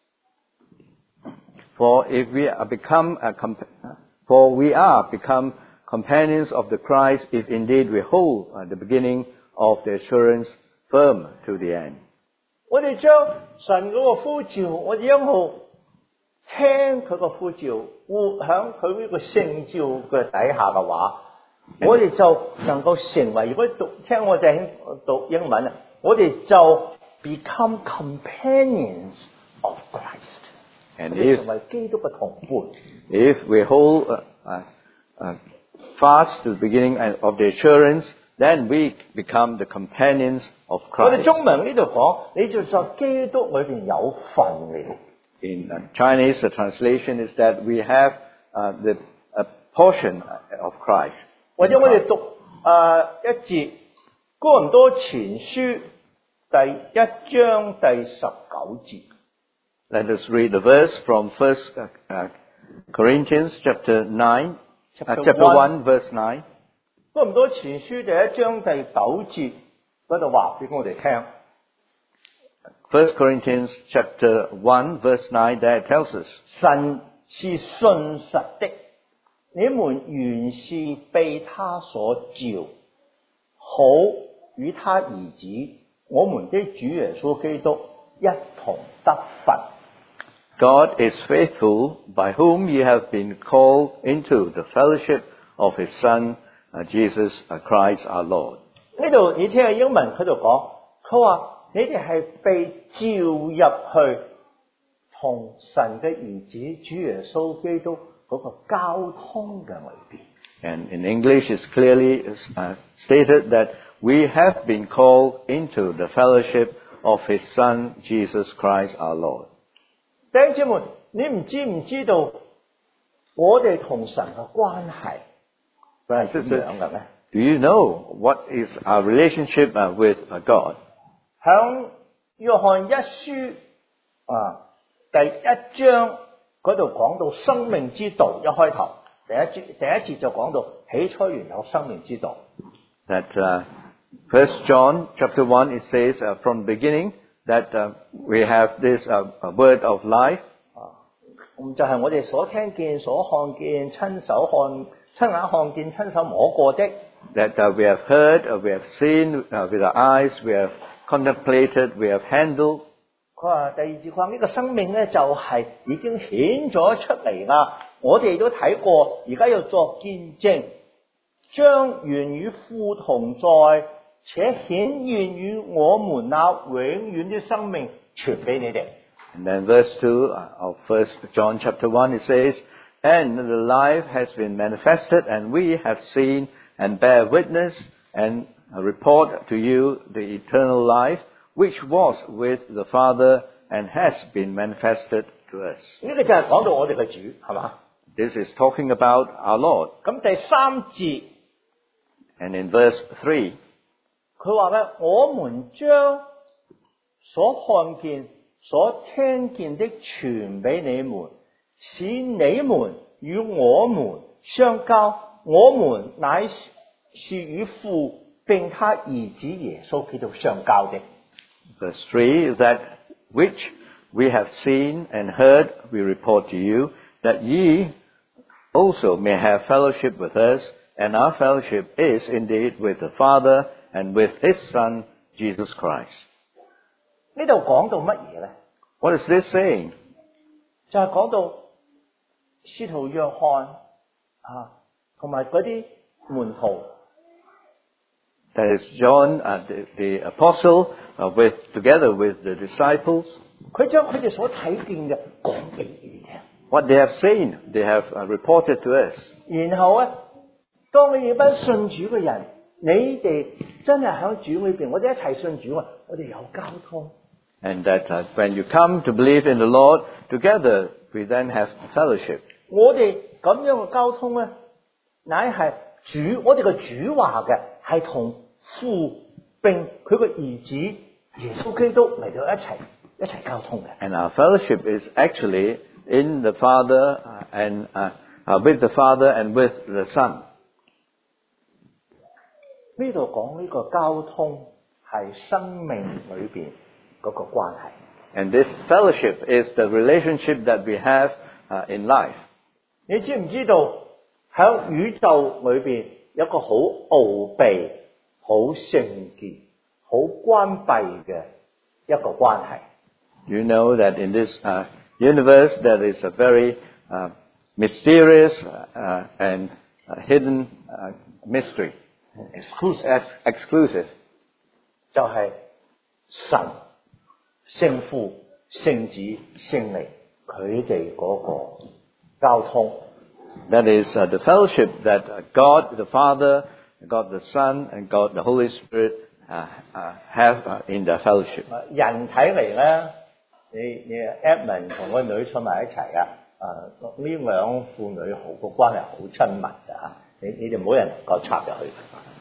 For if we are become a comp- for we are become companions of the Christ, if indeed we hold uh, the beginning of the assurance firm to the end. 我哋將神嗰個呼召，我哋一路聽佢個呼召，活響佢呢個聖召嘅底下嘅話，我哋就能夠成為。如果讀聽我哋讀英文啊，我哋就 become companions of Christ， And 我哋 if 成為基督嘅同伴。 if we hold uh, uh, uh, fast to the beginning of the assurance, then we become the companions of 我哋 Christ. 中文呢度講，你就在基督裏邊有份了。 In uh, Chinese, the translation is that we have uh, the a portion of Christ. 或者我哋讀誒、呃、一節哥林多前書第一章第十九節。 Let us read the verse from First uh, uh, Corinthians chapter nine, uh, Chapter chapter one. one, verse nine. 哥林多前書第一章第九節嗰度話俾我哋聽。 First Corinthians chapter one, verse nine, there it tells us, 神是信實的，你們原是被他所召，好與他兒子我們的主耶穌基督一同得份。 God is faithful, by whom ye have been called into the fellowship of his Son, uh, Jesus uh, Christ our Lord. 呢度你聽下英文佢度講，佢話你哋係被召入去同神嘅兒子主耶穌基督嗰個交通嘅裏邊。 And in English it's clearly uh, stated that we have been called into the fellowship of his Son, Jesus Christ our Lord. 弟兄姊妹，你唔知唔知道我哋同神嘅關係佢係點樣嘅咩？ Do you know what is our relationship uh, with uh, God? 響約翰一書啊第一章嗰度講到生命之道，一開頭第一節第一節就講到起初原有生命之道。 That uh, First John chapter one it says uh, from the beginning that uh, we have this uh, word of life. 啊，咁就係我哋所聽見、所看見、親手看、親眼看見、親手摸過的。 That uh, we have heard, uh, we have seen uh, with our eyes, we have contemplated, we have handled. 佢話第二節講呢個生命咧就係已經顯咗出嚟啦，我哋都睇過，而家要作見證，將原與父同在，且顯現於我們那永遠的生命傳俾你哋。 And then verse two uh, of First John chapter one it says, And the life has been manifested, and we have seen and bear witness and report to you the eternal life, which was with the Father and has been manifested to us. 呢個就係講到我哋嘅主，係嘛？ This is talking about our Lord. 咁第三節 And in verse three, 佢話咧，我們將所看見、所聽見的傳俾你們，使你們與我們相交。我們乃是與父並他兒子耶穌基督相交的。 verse three, that which we have seen and heard we report to you, that ye also may have fellowship with us, and our fellowship is indeed with the Father and with his Son, Jesus Christ. 呢度講到乜嘢咧？ What is this saying? 就係講到使徒約翰啊，同埋嗰啲門徒。 That is John, uh, the, the apostle, uh, with, together with the disciples. 佢將佢哋所睇見嘅講俾你聽。 What they have seen, they have uh, reported to us. 然後咧，當你哋班信主嘅人， 你哋真係喺主裏邊，我哋一齊信主啊！我哋有交通。 And that uh, when you come to believe in the Lord, together we then have fellowship. 我哋咁樣嘅交通咧，乃係主，我哋嘅主話嘅，係同父並佢個兒子耶穌基督嚟到一齊一齊交通嘅。 And our fellowship is actually in the Father uh, and uh, uh, with the Father and with the Son. 呢度講呢個交通係生命裏邊嗰個關係。 And this fellowship is the relationship that we have uh, in life. 你知唔知道喺宇宙裏邊有個好奧秘、好聖潔、好關閉嘅一個關係？ You know that in this uh, universe there is a very uh, mysterious uh, and uh, hidden uh, mystery. exclusive Ex- exclusive. 就係神、聖父、聖子、聖靈佢哋嗰個交通。 That is uh, the fellowship that uh, God the Father, God the Son, and God the Holy Spirit uh, uh, have uh, in their fellowship. 人睇嚟咧，你你 Edmund 同個女坐埋一齊啊，啊呢兩父女好個關係好親密㗎嚇，你你哋冇人能夠插入去。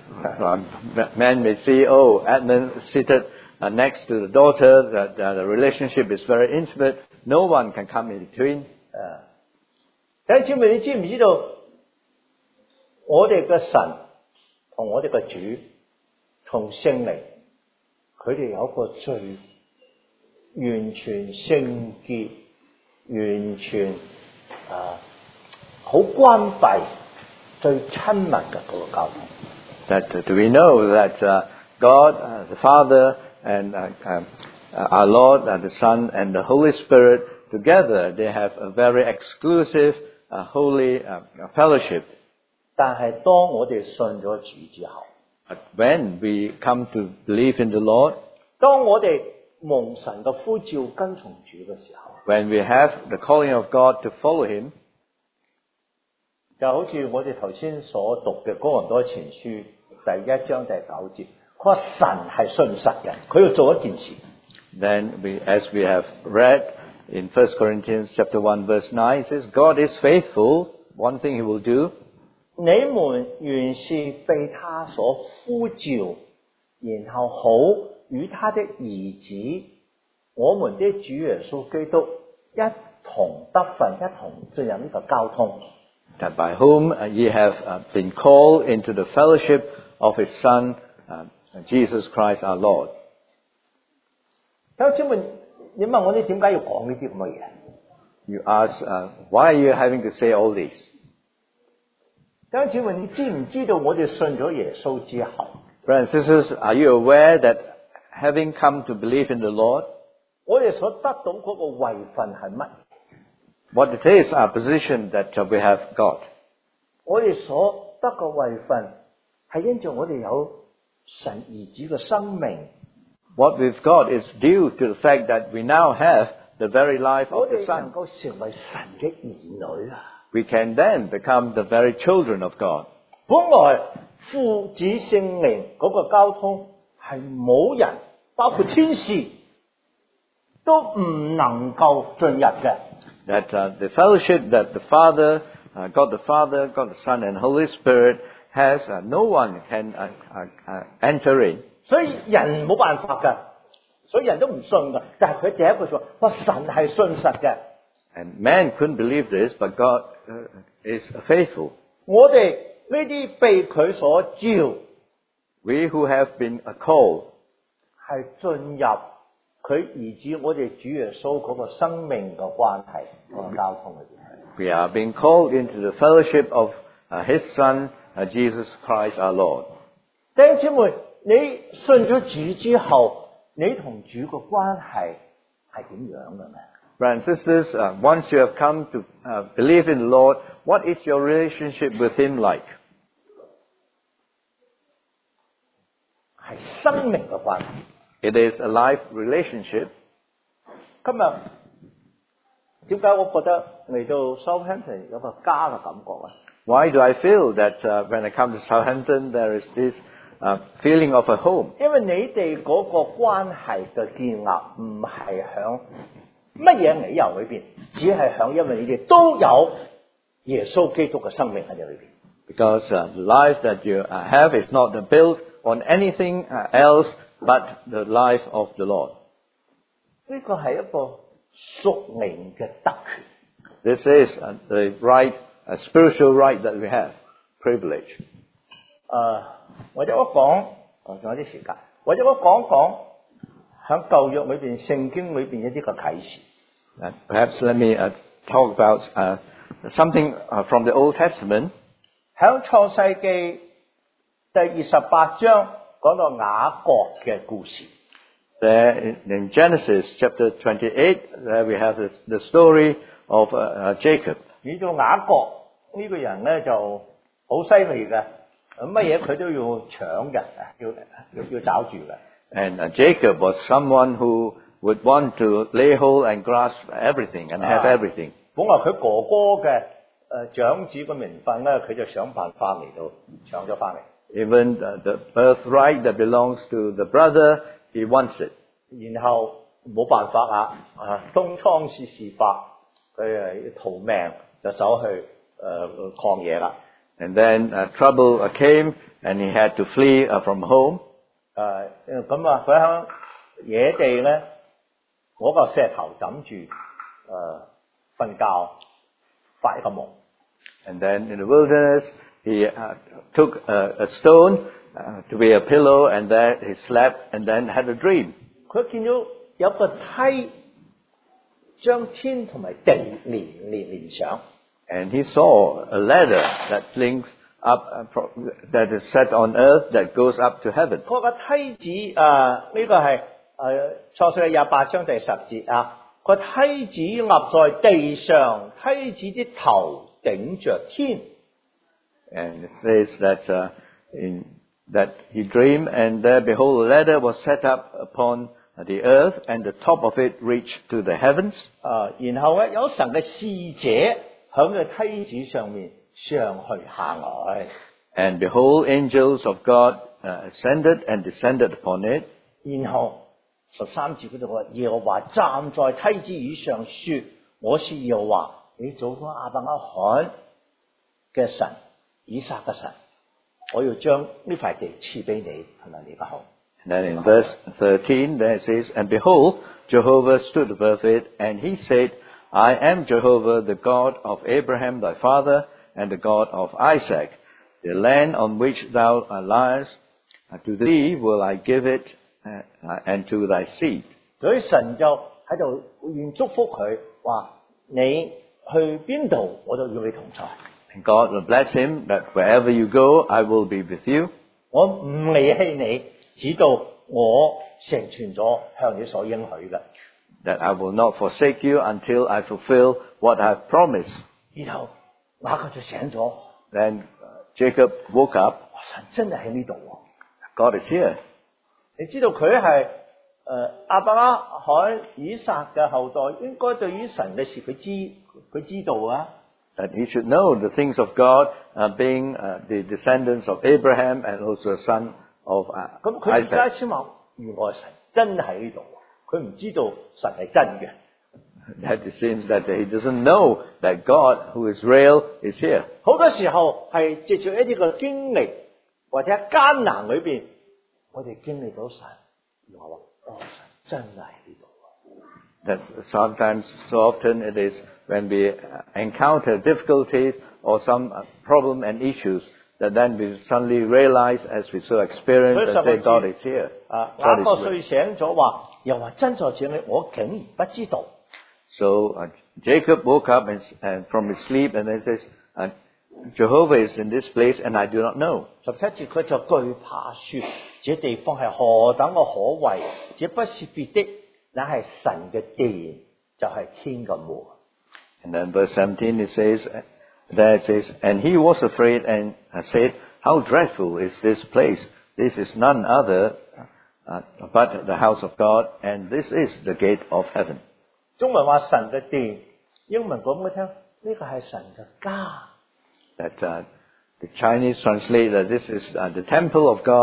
Um, Man may see, oh, Edmund seated uh, next to the daughter, that uh, the relationship is very intimate. No one can come in between. 誒，弟兄姊妹，你知唔知道我哋嘅神同我哋嘅主同聖靈，佢哋有一個最完全聖潔、完全啊好關閉、最親密嘅嗰個交通。 That uh, do we know that uh, God, uh, the Father, and uh, um, uh, our Lord, uh, the Son, and the Holy Spirit together, they have a very exclusive, uh, holy uh, fellowship. 但係當我哋信咗主之後， But when we come to believe in the Lord, 當我哋蒙神嘅呼召跟從主嘅時候， when we have the calling of God to follow Him, 就好似我哋頭先所讀嘅《哥林多前書》第一章第九節，佢話神係信實嘅，佢要做一件事。 then we, as we have read in First Corinthians chapter one verse nine, it says, God is faithful. One thing He will do. 你們原是被他所呼召，然後好與他的兒子，我們的主耶穌基督一同得分，一同進入呢個交通。 That by whom uh, ye have uh, been called into the fellowship of His Son, uh, Jesus Christ our Lord. 弟兄姊妹，你問我哋點解要講呢啲咁嘅嘢？ You ask, uh, why are you having to say all this? 弟兄姊妹，你知唔知道我哋信咗耶穌之後， Brothers and sisters, are you aware that having come to believe in the Lord, 我哋所得到嗰個位份係乜？ what it is our position that uh, we have got? 我哋所得嘅位份係因着我哋有神兒子嘅生命， What we've got is due to the fact that we now have the very life 我 of the 哋 Son. 能夠成為神嘅兒女啊！ We can then become the very children of God. 本來父子聖靈嗰個交通係冇人，包括天使都唔能夠進入嘅。 That uh, the fellowship that the Father, uh, God the Father, God the Son, and Holy Spirit has, uh, no one can uh, uh, uh, enter in. 所以人冇辦法㗎，所以人都唔信㗎。但係佢第一句話，話神係信實嘅。 And man couldn't believe this, but God uh, is faithful. 我哋呢啲被佢所召， We who have been uh, called 係進入佢兒子我哋主耶穌嗰個生命嘅關係嗰個交通裏邊。 We are being called into the fellowship of uh, His Son, uh, Jesus Christ our Lord. 弟兄姊妹，你信咗主之後，你同主嘅關係係點樣嘅呢？ Brothers and sisters, uh, once you have come to uh, believe in the Lord, what is your relationship with Him like? 係生命嘅關係。 It is a life relationship. 今日點解我覺得嚟到 Southampton 有個家嘅感覺啊？ Why do I feel that uh, when I come to Southampton there is this uh, feeling of a home. 因為你哋嗰個關係嘅建立唔係響乜嘢理由裏邊，只係響因為你哋都有耶穌基督嘅生命喺你裏邊。 Because uh, the life that you uh, have is not built on anything uh, else but the life of the Lord. 呢個係一個屬靈嘅特權。 This is uh, the right, a spiritual right that we have, privilege. 誒，或者我講，我仲有啲時間，或者我講講喺舊約裏邊、聖經裏邊一啲嘅啟示。 Uh, perhaps let me uh, talk about uh, something uh, from the Old Testament. 喺創世記第二十八章講到雅各嘅故事。 There in, in Genesis chapter twenty-eight, there we have this, the story of uh, uh, Jacob. 你做雅各呢個人咧就好犀利嘅，乜嘢佢都要搶嘅，要要要找住嘅。 And uh, Jacob was someone who would want to lay hold and grasp everything and have everything. 本來佢哥哥嘅誒長子嘅名分咧，佢就想辦法嚟到搶咗翻嚟。 Even the, the birthright that belongs to the brother, he wants it. 然後冇辦法啊，啊東窗事事發，佢誒逃命就走去誒、呃、曠野啦。 And then uh, trouble uh, came, and he had to flee uh, from home. 誒咁啊，佢喺野地咧，嗰、那個石頭枕住誒瞓覺，發一個夢。 And then in the wilderness, he uh, took a, a stone uh, to be a pillow, and then he slept, and then had a dream. 佢見到有個梯將天同埋地連連連上。 And he saw a ladder that links up, uh, pro- that is set on earth, that goes up to heaven. 嗰個梯子誒呢、這個係誒創世記廿八章第十節啊。個梯子立在地上，梯子啲頭頂着天。 And it says that uh, in, that he dreamed, and there, behold, a ladder was set up upon the earth, and the top of it reached to the heavens. 啊，然後咧有神嘅使者響個梯子上面上去下來。 And behold, angels of God uh, ascended and descended upon it. 然後十三節嗰度話，耶和華站在梯子以上說：我是耶和華，你祖宗亞伯拉罕嘅神，以撒嘅神，我要將呢塊地賜俾你同埋你嘅後。 And then in verse thirteen, there it says, And behold, Jehovah stood above it, and he said, I am Jehovah, the God of Abraham thy father, and the God of Isaac. The land on which thou liest, to thee will I give it, uh, and to thy seed. 所以神就喺度願祝福佢，話你去邊度，我就與你同在。 And God will bless him, that wherever you go, I will be with you. 我唔離棄你，直到我成全咗向你所應許嘅。 That I will not forsake you until I fulfill what I have promised. 然後雅各就醒咗， Then Jacob woke up. 神真係喺呢度喎。 God is here. 你知道佢係誒亞伯拉罕、以撒嘅後代，應該對於神嘅事佢知佢知道啊。 That he should know the things of God, uh, being uh, the descendants of Abraham and also the son of uh, 咁佢而家 Isaac. 先話，原來神真喺呢度，佢唔知道神係真嘅。 That it seems that he doesn't know that God, who is real, is here. 好多時候係藉住一啲嘅經歷或者艱難裏邊，我哋經歷到神，然後話哦，神真係喺呢度。 That sometimes, so often it is when we uh, encounter difficulties or some uh, problem and issues, that then we suddenly realize as we so experience and say, God is here. 啊， God 雅各 is 睡 real. 醒咗話，又話真在這裏，我竟然不知道。 So uh, Jacob woke up and, and from his sleep and then says, uh, Jehovah is in this place and I do not know. 十七節佢就懼怕說：這地方係何等嘅可畏！這不是別的，乃係神嘅殿，就係、是、天嘅門。 And then verse seventeen it says, there it says, And he was afraid and said, How dreadful is this place! This is none other uh, but the house of God, and this is the gate of heaven. 中文話神嘅殿，英文講俾我聽，呢個係神嘅家。 That uh, the Chinese translate that this is uh, the temple of God,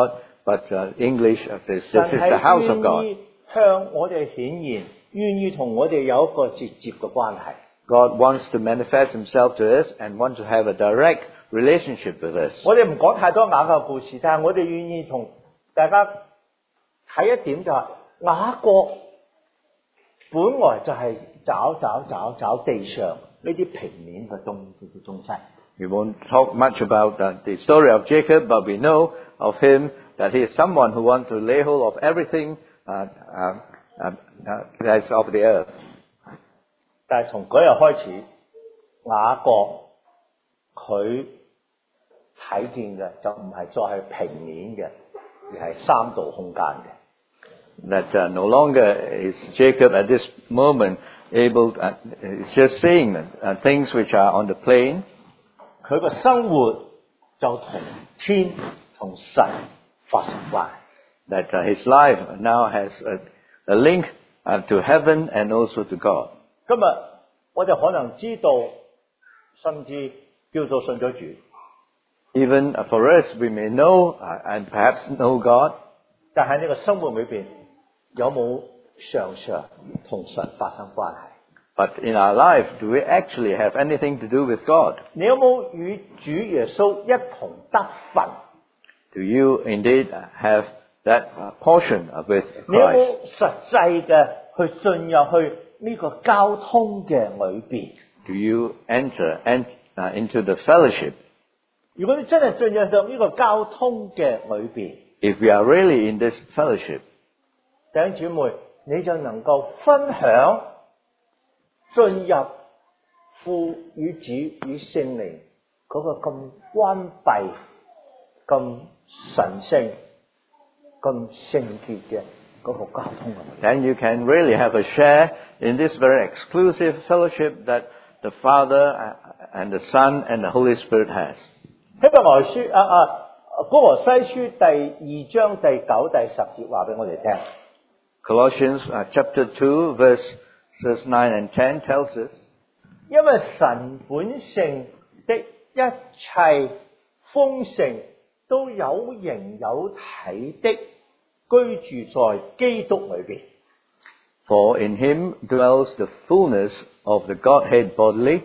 But uh, English uh, says 神 this is the house of 係 God. 願意向我哋顯現，願意同我哋有一個直接嘅關係。 God wants to manifest himself to us and wants to have a direct relationship with us. 我哋唔講太多雅各嘅故事，但係我哋願意同大家睇一點就係、雅各本來就係找找找找地上呢啲平面嘅東嘅東西。 We won't talk much about uh, the story of Jacob, but we know of him that he is someone who wants to lay hold of everything uh, uh, uh, uh, that's of the earth. 但係從嗰日開始，雅各佢睇見嘅就唔係再係平面嘅，而係三度空間嘅。 That uh, no longer is Jacob at this moment able, uh, is just seeing uh, things which are on the plane. 佢個生活就同天同神發生關係。 That uh, his life now has a, a link uh, to heaven and also to God. 今日我哋可能知道，甚至叫做信咗主。 Even uh, for us, we may know uh, and perhaps know God. 但係呢個生活裏邊有冇常常同神發生關係？ But in our life, do we actually have anything to do with God? 你有冇與主耶穌一同得份？ Do you indeed have that uh, portion uh, with 你有冇 Christ? 實際嘅去進入去呢個交通嘅裏邊？ Do you enter and, uh, into the fellowship? 如果你真係進入到呢個交通嘅裏邊， If we are really in this fellowship, 弟兄姊妹，你就能夠分享進入父與子與聖靈嗰個咁關閉、咁神聖、咁聖潔嘅嗰個交通嘅。 then you can really have a share in this very exclusive fellowship that the Father uh, and the Son and the Holy Spirit has. 希伯來書啊啊，哥羅西書第二章第九、第十節話俾我哋聽。 Colossians uh, chapter two, verses nine and ten tells us, 因為神本性的一切豐盛都有形有體的居住在基督裏邊。 For in him dwells the fullness of the Godhead bodily,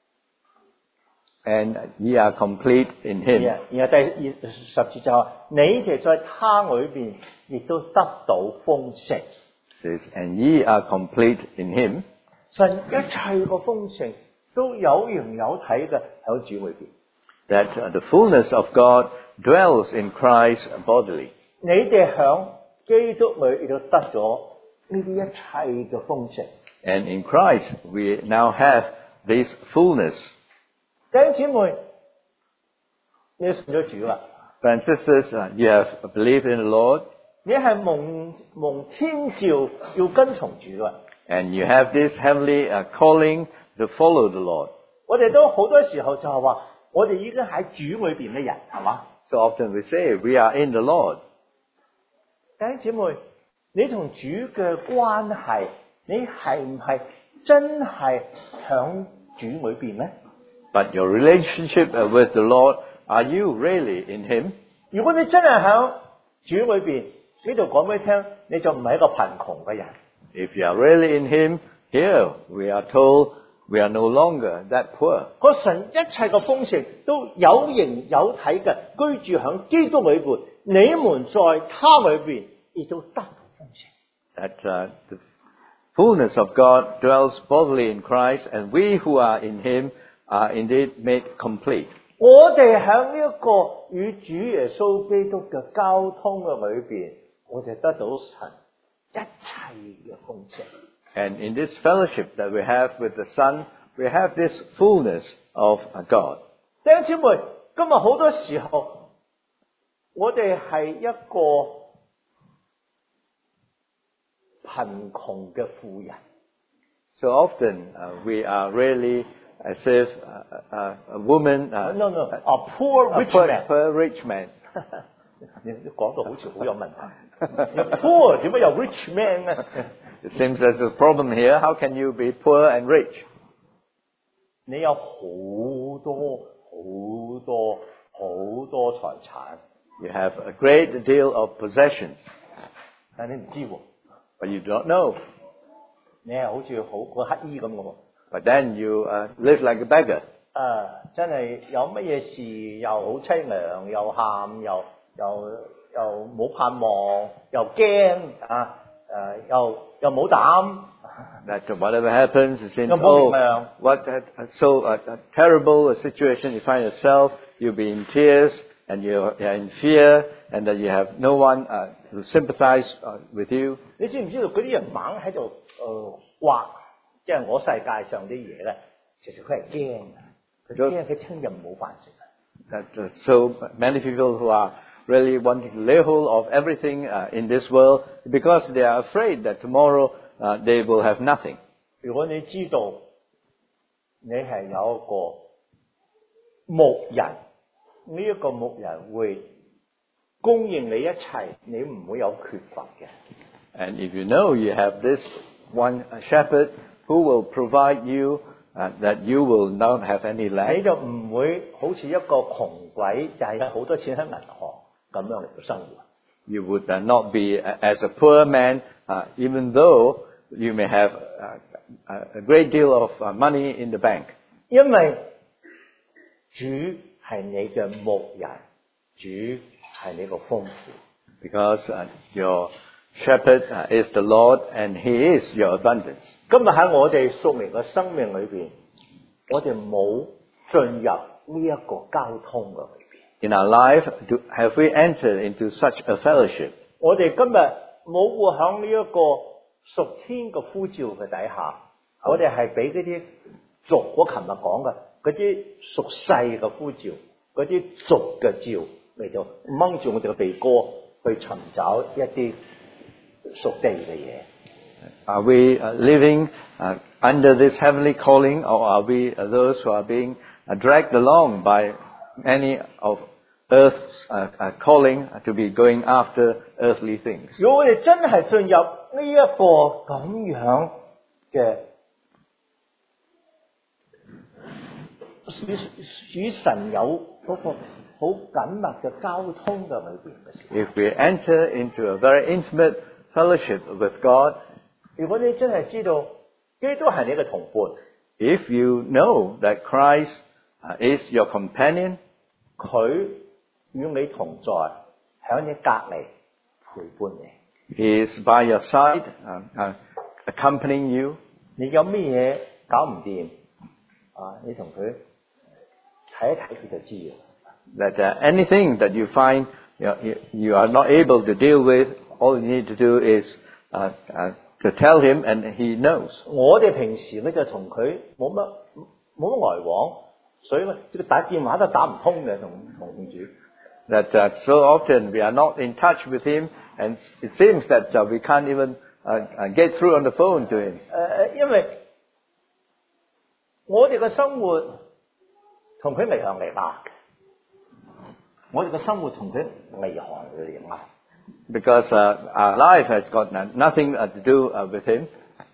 and ye are complete in him. 然後第二十節就話：你哋在他裏邊亦都得到豐盛。 Says, and ye are complete in him. 神一切個豐盛都有形有體嘅喺主裏邊。 That uh, the fullness of God dwells in Christ bodily. 你哋響基督裏亦都得咗呢啲一切嘅豐盛。 And in Christ we now have this fullness. 弟兄姊妹，你信咗主啦， Brothers and sisters, uh, you have believed in the Lord, 你係蒙蒙天召要跟從主啦。 and you have this heavenly uh, calling to follow the Lord. 我哋都好多時候就係話，我哋已經喺主裏邊嘅人，係嘛？ So often we say we are in the Lord. 弟兄姊妹，你同主嘅關係，你係唔係真係響主裏邊咧？ But your relationship uh, with the Lord, are you really in him? 如果你真係響主裏邊，呢度講俾你聽，你就唔係一個貧窮嘅人。 If you are really in him, here we are told we are no longer that poor. 個神一切嘅豐盛都有形有體嘅居住響基督裏邊，你們在他裏邊亦都得到豐盛。 That uh, the fullness of God dwells bodily in Christ, and we who are in him are indeed made complete. 我哋喺呢一個與主耶穌基督嘅交通嘅裏邊，我哋得到神一切嘅豐盛。 And in this fellowship that we have with the Son, we have this fullness of uh, God. 弟兄姊妹，今日好多時候，我哋係一個貧窮嘅婦人。 So often uh, we are really as if uh, uh, a woman, uh, no no a poor a rich poor, man。 poor rich man. 你你講到好似好有問題。poor 點解有 rich man 咧？ It seems there's a problem here. How can you be poor and rich? 你有好多好多好多財產， You have a great deal of possessions, 但你唔知喎， but you don't know. 你係好似好個乞衣咁嘅喎。 But then you uh, live like a beggar. 啊，真係有乜嘢事又好凄涼，又喊，又又又冇盼望，又驚啊！誒，又又冇膽。 That whatever happens, it seems, Yung buong oh, lang. what a, so a, a terrible a situation you find yourself. You'll be in tears and you're, you're in fear, and that you have no one uh, to sympathize uh, with you. 你知唔知道嗰啲人猛喺度誒畫，即係我世界上啲嘢咧，其實佢係驚嘅，佢驚佢聽日冇飯食。 That uh, so many people who are really wanting to lay hold of everything uh, in this world because they are afraid that tomorrow uh, they will have nothing. 如果你知道你係有一個牧人，呢一個牧人會供應你一切，你唔會有缺乏嘅。 And if you know you have this one shepherd who will provide you, uh, that you will not have any 你 lack, 就唔會好似一個窮鬼，就係好多錢喺銀行咁樣嚟到生活。 you would uh, not be uh, as a poor man, uh, even though you may have uh, a great deal of uh, money in the bank. 因為主係你嘅牧人，主係你個豐富。 Because uh, your shepherd uh, is the Lord and He is your abundance. 今日喺我哋屬靈嘅生命裏邊，我哋冇進入呢一個交通嘅裏邊。 In our life, do, have we entered into such a fellowship? 我哋今日冇活響呢一個屬天嘅呼召嘅底下，我哋係俾嗰啲俗，我琴日講嘅嗰啲屬世嘅呼召，嗰啲俗嘅召嚟到掹住我哋嘅鼻哥去尋找一啲屬地嘅嘢。 Are we uh, living uh, under this heavenly calling, or are we uh, those who are being uh, dragged along by any of earth's uh, uh, calling to be going after earthly things? 如果我哋真係進入呢一個咁樣嘅與與神有嗰個好緊密嘅交通嘅裏邊嘅時候， If we enter into a very intimate fellowship with God, 如果你真係知道基督係你嘅同伴， if you know that Christ uh, is your companion, 佢與你同在，喺你隔離陪伴你。 He is by your side, uh, uh, accompanying you. 你有咩嘢搞唔掂啊？你同佢睇一睇佢就知嘅。 That uh, anything that you find you, know, you, you are not able to deal with, all you need to do is uh, uh, to tell him, and he knows. 我哋平時咧就同佢冇乜冇乜來往，所以咧打電話都打唔通嘅，同同主。 That uh, so often we are not in touch with him, and it seems that uh, we can't even uh, uh, get through on the phone to him. 誒、因為我哋嘅生活同佢離行離壓，我哋嘅生活同佢離行離壓。 Because uh, our life has got no- nothing uh, to do uh, with him.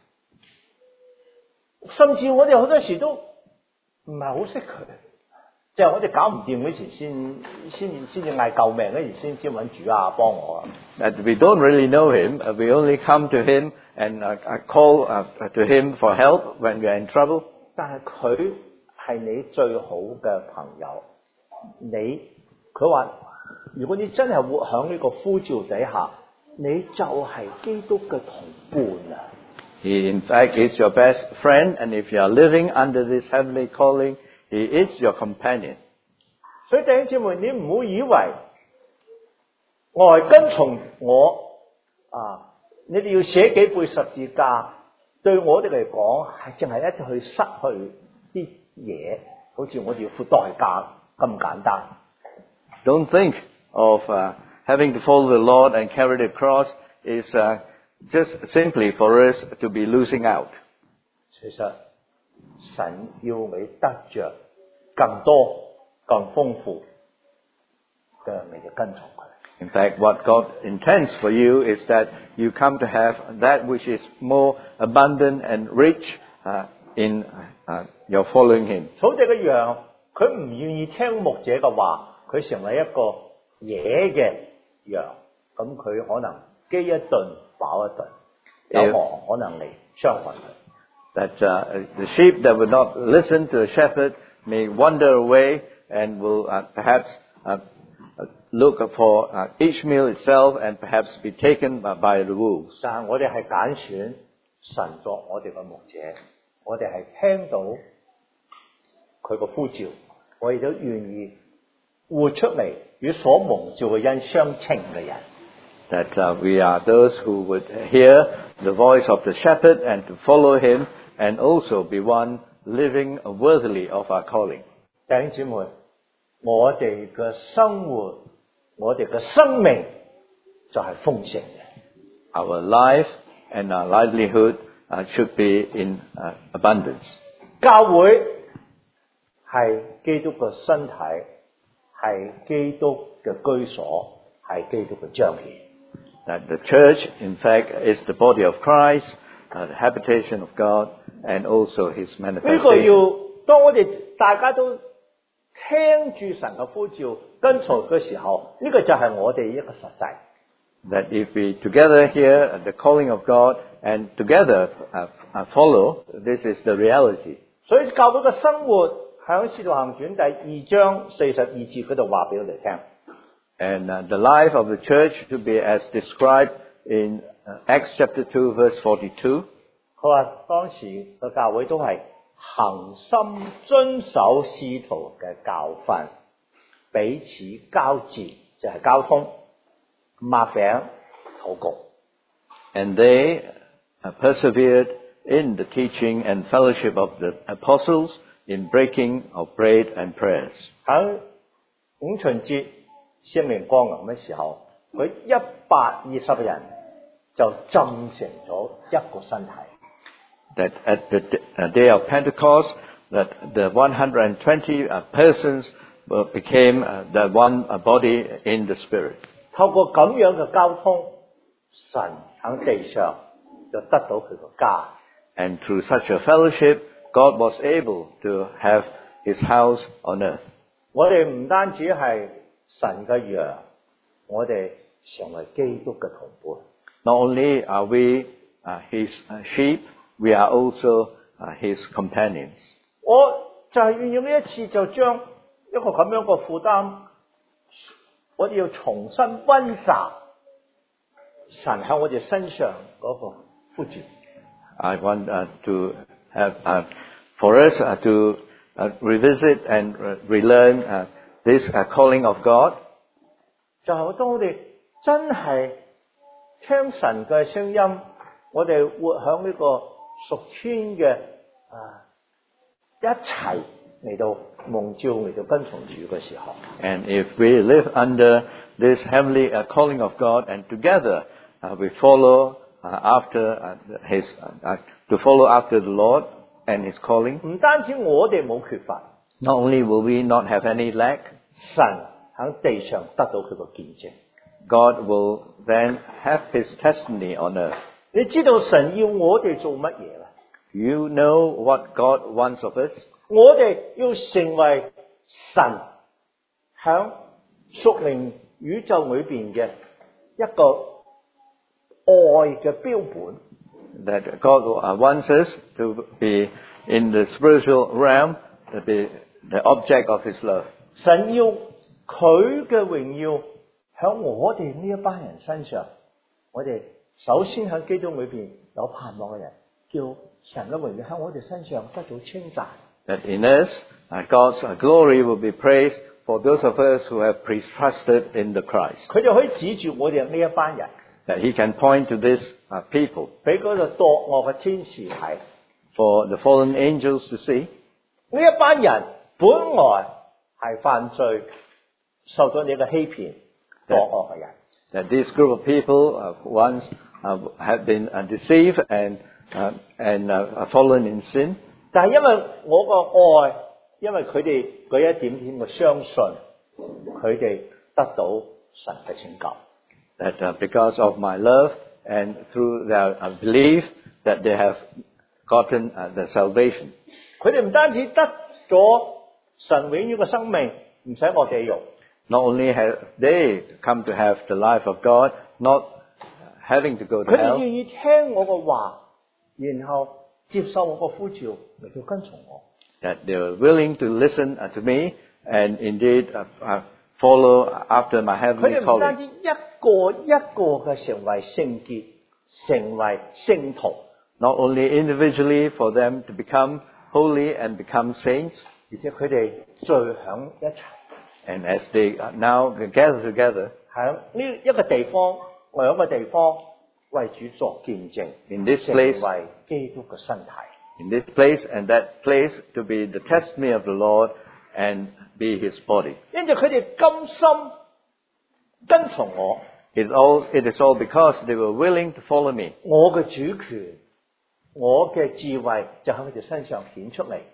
甚至我哋好多時都唔係好識佢，就係、我哋搞唔掂嗰時先先先至嗌救命嗰時先先揾主啊幫我啊。 That we don't really know him. Uh, we only come to him and uh, uh, call uh, to him for help when we are in trouble. 但係佢係你最好嘅朋友，你佢話：如果你真係活響呢個呼召底下，你就係基督嘅同伴啊！ He in fact is your best friend, and if you are living under this heavenly calling, he is your companion. 所以弟兄姊妹，你唔好以為我係跟從我啊，你哋要寫幾背十字架，對我哋嚟講係淨係一去失去啲嘢，好似我哋要付代價咁簡單。 Don't think of uh, having to follow the Lord and carry the cross is uh, just simply for us to be losing out. 其實神要你得着更多、更豐富嘅，你就跟從佢。 In fact, what God intends for you is that you come to have that which is more abundant and rich uh, in uh, your following Him. 草地嘅羊，佢唔願意聽牧者嘅話，佢成為一個野嘅羊，咁佢可能飢一頓飽一頓，有狼可能嚟傷害佢。 That uh, the sheep that would not listen to the shepherd may wander away and will uh, perhaps uh, look for uh, each meal itself and perhaps be taken by, by the wolves. 但係我哋係揀選神作我哋嘅牧者，我哋係聽到佢個呼召，我哋都願意活出嚟與所蒙召嘅恩相稱嘅人。 That uh, we are those who would hear the voice of the shepherd and to follow him and also be one living worthily of our calling. 弟兄姊妹，我哋嘅生活，我哋嘅生命就係豐盛嘅。 Our life and our livelihood uh, should be in uh, abundance. 教會係基督嘅身體，係基督嘅居所，係基督嘅彰顯。 That the church, in fact, is the body of Christ, uh, the habitation of God, and also His 呢個 manifestation. 要當我哋大家都聽住神嘅呼召，跟隨嘅時候，呢、這個就係我哋一個實際。 That if we together hear the calling of God and together uh, uh, follow, this is the reality. 所以教會嘅生活喺《使徒行傳》第二章四十二節嗰度話俾我哋聽。 And uh, the life of the church to be as described in uh, Acts chapter two, verse forty-two. 佢話當時嘅教會都係恒心遵守使徒嘅教訓，彼此交接，就係交通，擘餅禱告。 And they uh, persevered in the teaching and fellowship of the apostles, in breaking of bread and prayers. 喺五旬節聖靈降臨嘅時候，佢一百二十人就浸成咗一個身體。 That at the uh, day of Pentecost, that the one hundred twenty uh, persons uh, became uh, the one uh, body in the Spirit. 透過咁樣嘅交通，神喺地上就得到佢個家。 And through such a fellowship, God was able to have His house on earth. 我哋唔單止係神嘅羊，我哋成為基督嘅同伴。 Not only are we uh, His uh, sheep, we are also uh, His companions. 我就係願意呢一次就將一個咁樣嘅負擔，我哋要重新溫習神喺我哋身上嗰個呼召。 I want uh, to have, uh, for us uh, to uh, revisit and uh, relearn uh, this uh, calling of God. 就係當我哋真係聽神嘅聲音，我哋活喺呢個屬天嘅啊一齊嚟到蒙召嚟到跟從主嘅時候。 And if we live under this heavenly uh, calling of God and together uh, we follow uh, after uh, His, uh, to follow after the Lord and His calling, 唔單止我哋冇缺乏， not only will we not have any lack, 神喺地上得到佢個見證。 God will then have His testimony on earth. 你知道神要我哋做乜嘢啦？ You know what God wants of us. 我哋要成為神喺屬靈宇宙裏邊嘅一個愛嘅標本。 That God uh, wants us to be in the spiritual realm, to be the object of His love. 神要佢嘅榮耀喺我哋呢一班人身上，我哋首先喺基督裏邊有盼望嘅人，叫神嘅榮耀喺我哋身上得到稱讚。 That in us, uh, God's uh, glory will be praised for those of us who have pre-trusted in the Christ. 佢就可以指住我哋呢一班人， That He can point to these uh, people 俾嗰個墮惡嘅天使睇。 for the fallen angels to see. 呢一班人本來係犯罪，受咗你嘅欺騙，墮惡嘅人。 That this group of people uh, once uh, have been uh, deceived and uh, and uh, fallen in sin. 但係因為我個愛，因為佢哋嗰一點點嘅相信，佢哋得到神嘅拯救。 That uh, because of my love and through their uh, belief that they have gotten uh, the salvation. 佢哋唔單止得咗神永遠嘅生命，唔使落地獄。 Not only have they come to have the life of God, not having to go to 佢哋 hell, 願意聽我嘅話，然後接受我嘅呼召嚟到跟從我。 that they were willing to listen uh, to me and indeed uh, uh, follow after my 佢 heavenly 哋唔單 calling. 止一個一個嘅成為聖潔，成為聖徒， Not only individually for them to become holy and become saints, 而且佢哋聚響一齊， and as they uh, now gather together 喺呢一個地方，兩個地方為主作見證， in this 成 place, 為基督嘅身體。 in this place and that place to be the testimony of the Lord and be His body. 因住佢哋甘心跟從我， It all it is all because they were willing to follow me. 我嘅主權，我嘅智慧就喺佢哋身上顯出嚟。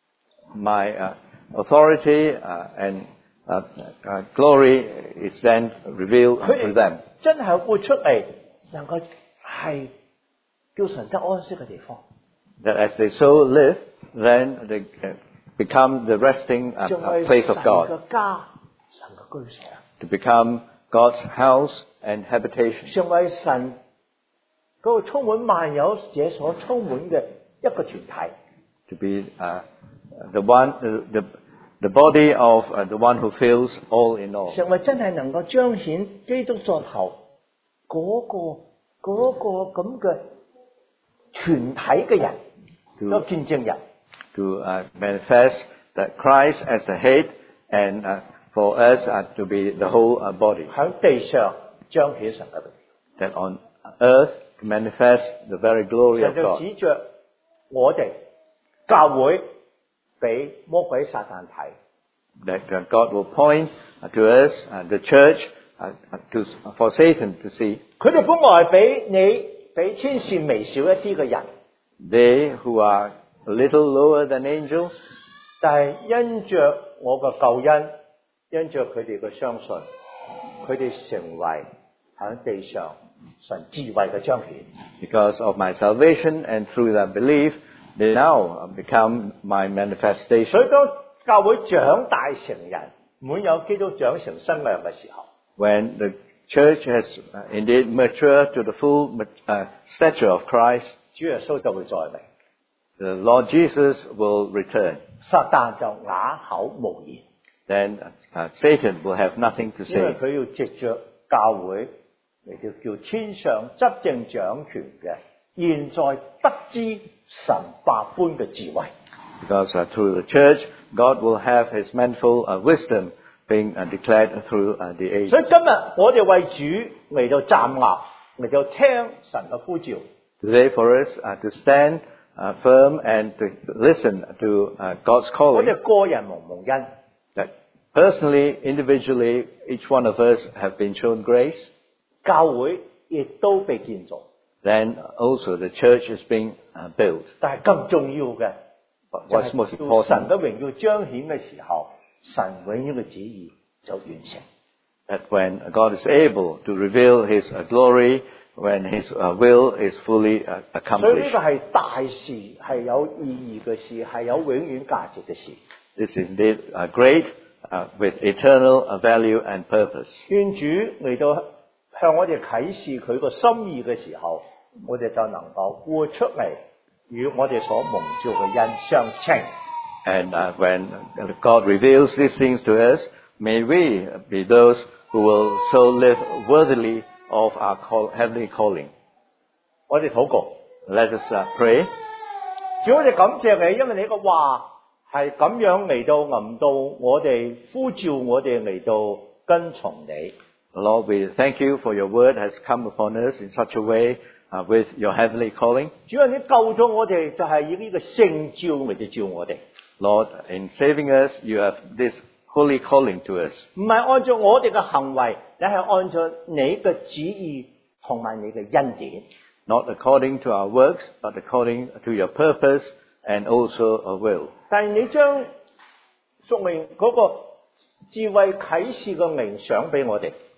My uh, authority uh, and uh, uh, glory is then revealed 佢 to 哋 them. 真係活出嚟，能夠係叫神得安息嘅地方， That as they so live, then they uh, become the resting uh, 成 uh, 為 place 神 of God, 嘅家，神嘅居所， to become God's house and habitation, 成為神嗰個充滿萬有者所充滿嘅一個團體。 to be uh, the one, the, the, the body of uh, the one who fills all in all, 成為真係能夠彰顯基督作頭嗰、個嗰、個咁嘅團體嘅人，一個見證人。 to uh, manifest that Christ as the head and uh, for us uh, to be the whole uh, body. 喺地上彰顯神嘅榮耀。 That on earth to manifest the very glory 神 of 就 God. 指着我哋教會俾魔鬼撒旦睇， That uh, God will point uh, to us, uh, the church, uh, uh, to, for Satan to see. 佢哋本來比你比天使微小一啲嘅人， They who are a little lower than angels, 但係因着我嘅救恩，因着佢哋嘅相信，佢哋成為喺地上神智慧嘅彰顯。 because of my salvation and through that belief, they now become my 所 manifestation. 以當教會長大成人，滿有基督長成身量嘅時候， When the church has uh, indeed matured to the full uh, stature of Christ, 主耶穌就會再嚟， the Lord Jesus will return. 撒旦就啞口無言， Then uh, Satan will have nothing to 因為 say 佢要藉着教會嚟叫叫天上執政掌權嘅，現在得知神百般嘅智慧。 because uh, through the church, God will have His manifold uh, wisdom being uh, declared through uh, the age. 所以今日我哋為主嚟到站立，嚟到聽神嘅呼召。 Today for us uh, to stand uh, firm and to listen to uh, God's 我 calling. 哋個人蒙蒙恩， That personally, individually, each one of us have been shown grace. 教會亦都被建造。 Then also the church is being uh, built. 但係更重要嘅， But 就 what's most 係到神 important 嘅榮耀彰顯嘅時候，神永遠嘅旨意就完成。 that when God is able to reveal His uh, glory, when His uh, will is fully uh, 所以呢 accomplished. 個係大事，係有意義嘅事，係有永遠價值嘅事。 This is indeed uh, great uh, with eternal uh, value and purpose. 願主嚟到向我哋啟示佢個心意嘅時候，我哋就能夠活出嚟，與我哋所蒙召嘅恩相稱。 And uh, when God reveals these things to us, may we be those who will so live worthily of our call, heavenly calling. 我哋禱告， Let us uh, pray. 主，我哋感謝你，因為你個話係咁樣嚟到臨到我哋呼召我哋嚟到跟從你。 Lord, we thank you for your word has come upon us in such a way uh, with your heavenly calling. 主啊，你救咗我哋，就係以呢個聖召嚟到召我哋， Lord, in saving us, you have this holy calling to us. 唔係按照我哋嘅行為，你係按照你嘅旨意同埋你嘅恩典。 Not according to our works, but according to your purpose and also a will. 但係你將屬靈嗰個智慧啟示嘅名賞俾我哋。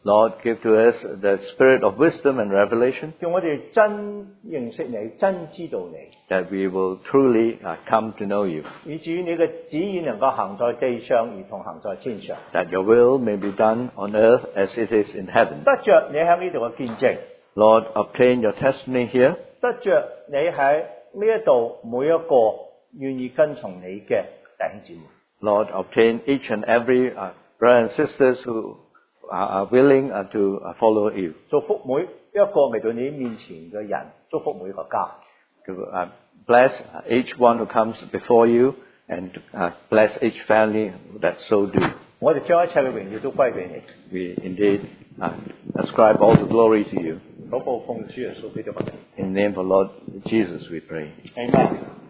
Lord, give to us the spirit of wisdom and revelation, 叫我哋真認識你，真知道你， that we will truly uh, come to know you, 以至於你嘅旨意能夠行在地上，如同行在天上。 that your will may be done on earth as it is in heaven. 得着你喺呢度嘅見證， Lord, obtain your testimony here, 得着你喺呢一度每一個願意跟從你嘅弟兄姊妹。 Lord, obtain each and every uh, brother and sisters who are, are willing uh, to uh, follow you, 祝福每一個嚟到你面前嘅人，祝福每一個家。 to uh, bless each one who comes before you, and uh, bless each family that so do. 我哋將一切嘅榮耀都歸俾你。 We indeed uh, ascribe all the glory to you. 禱告奉主耶穌基督嘅名。 In the name of Lord Jesus we pray. Amen。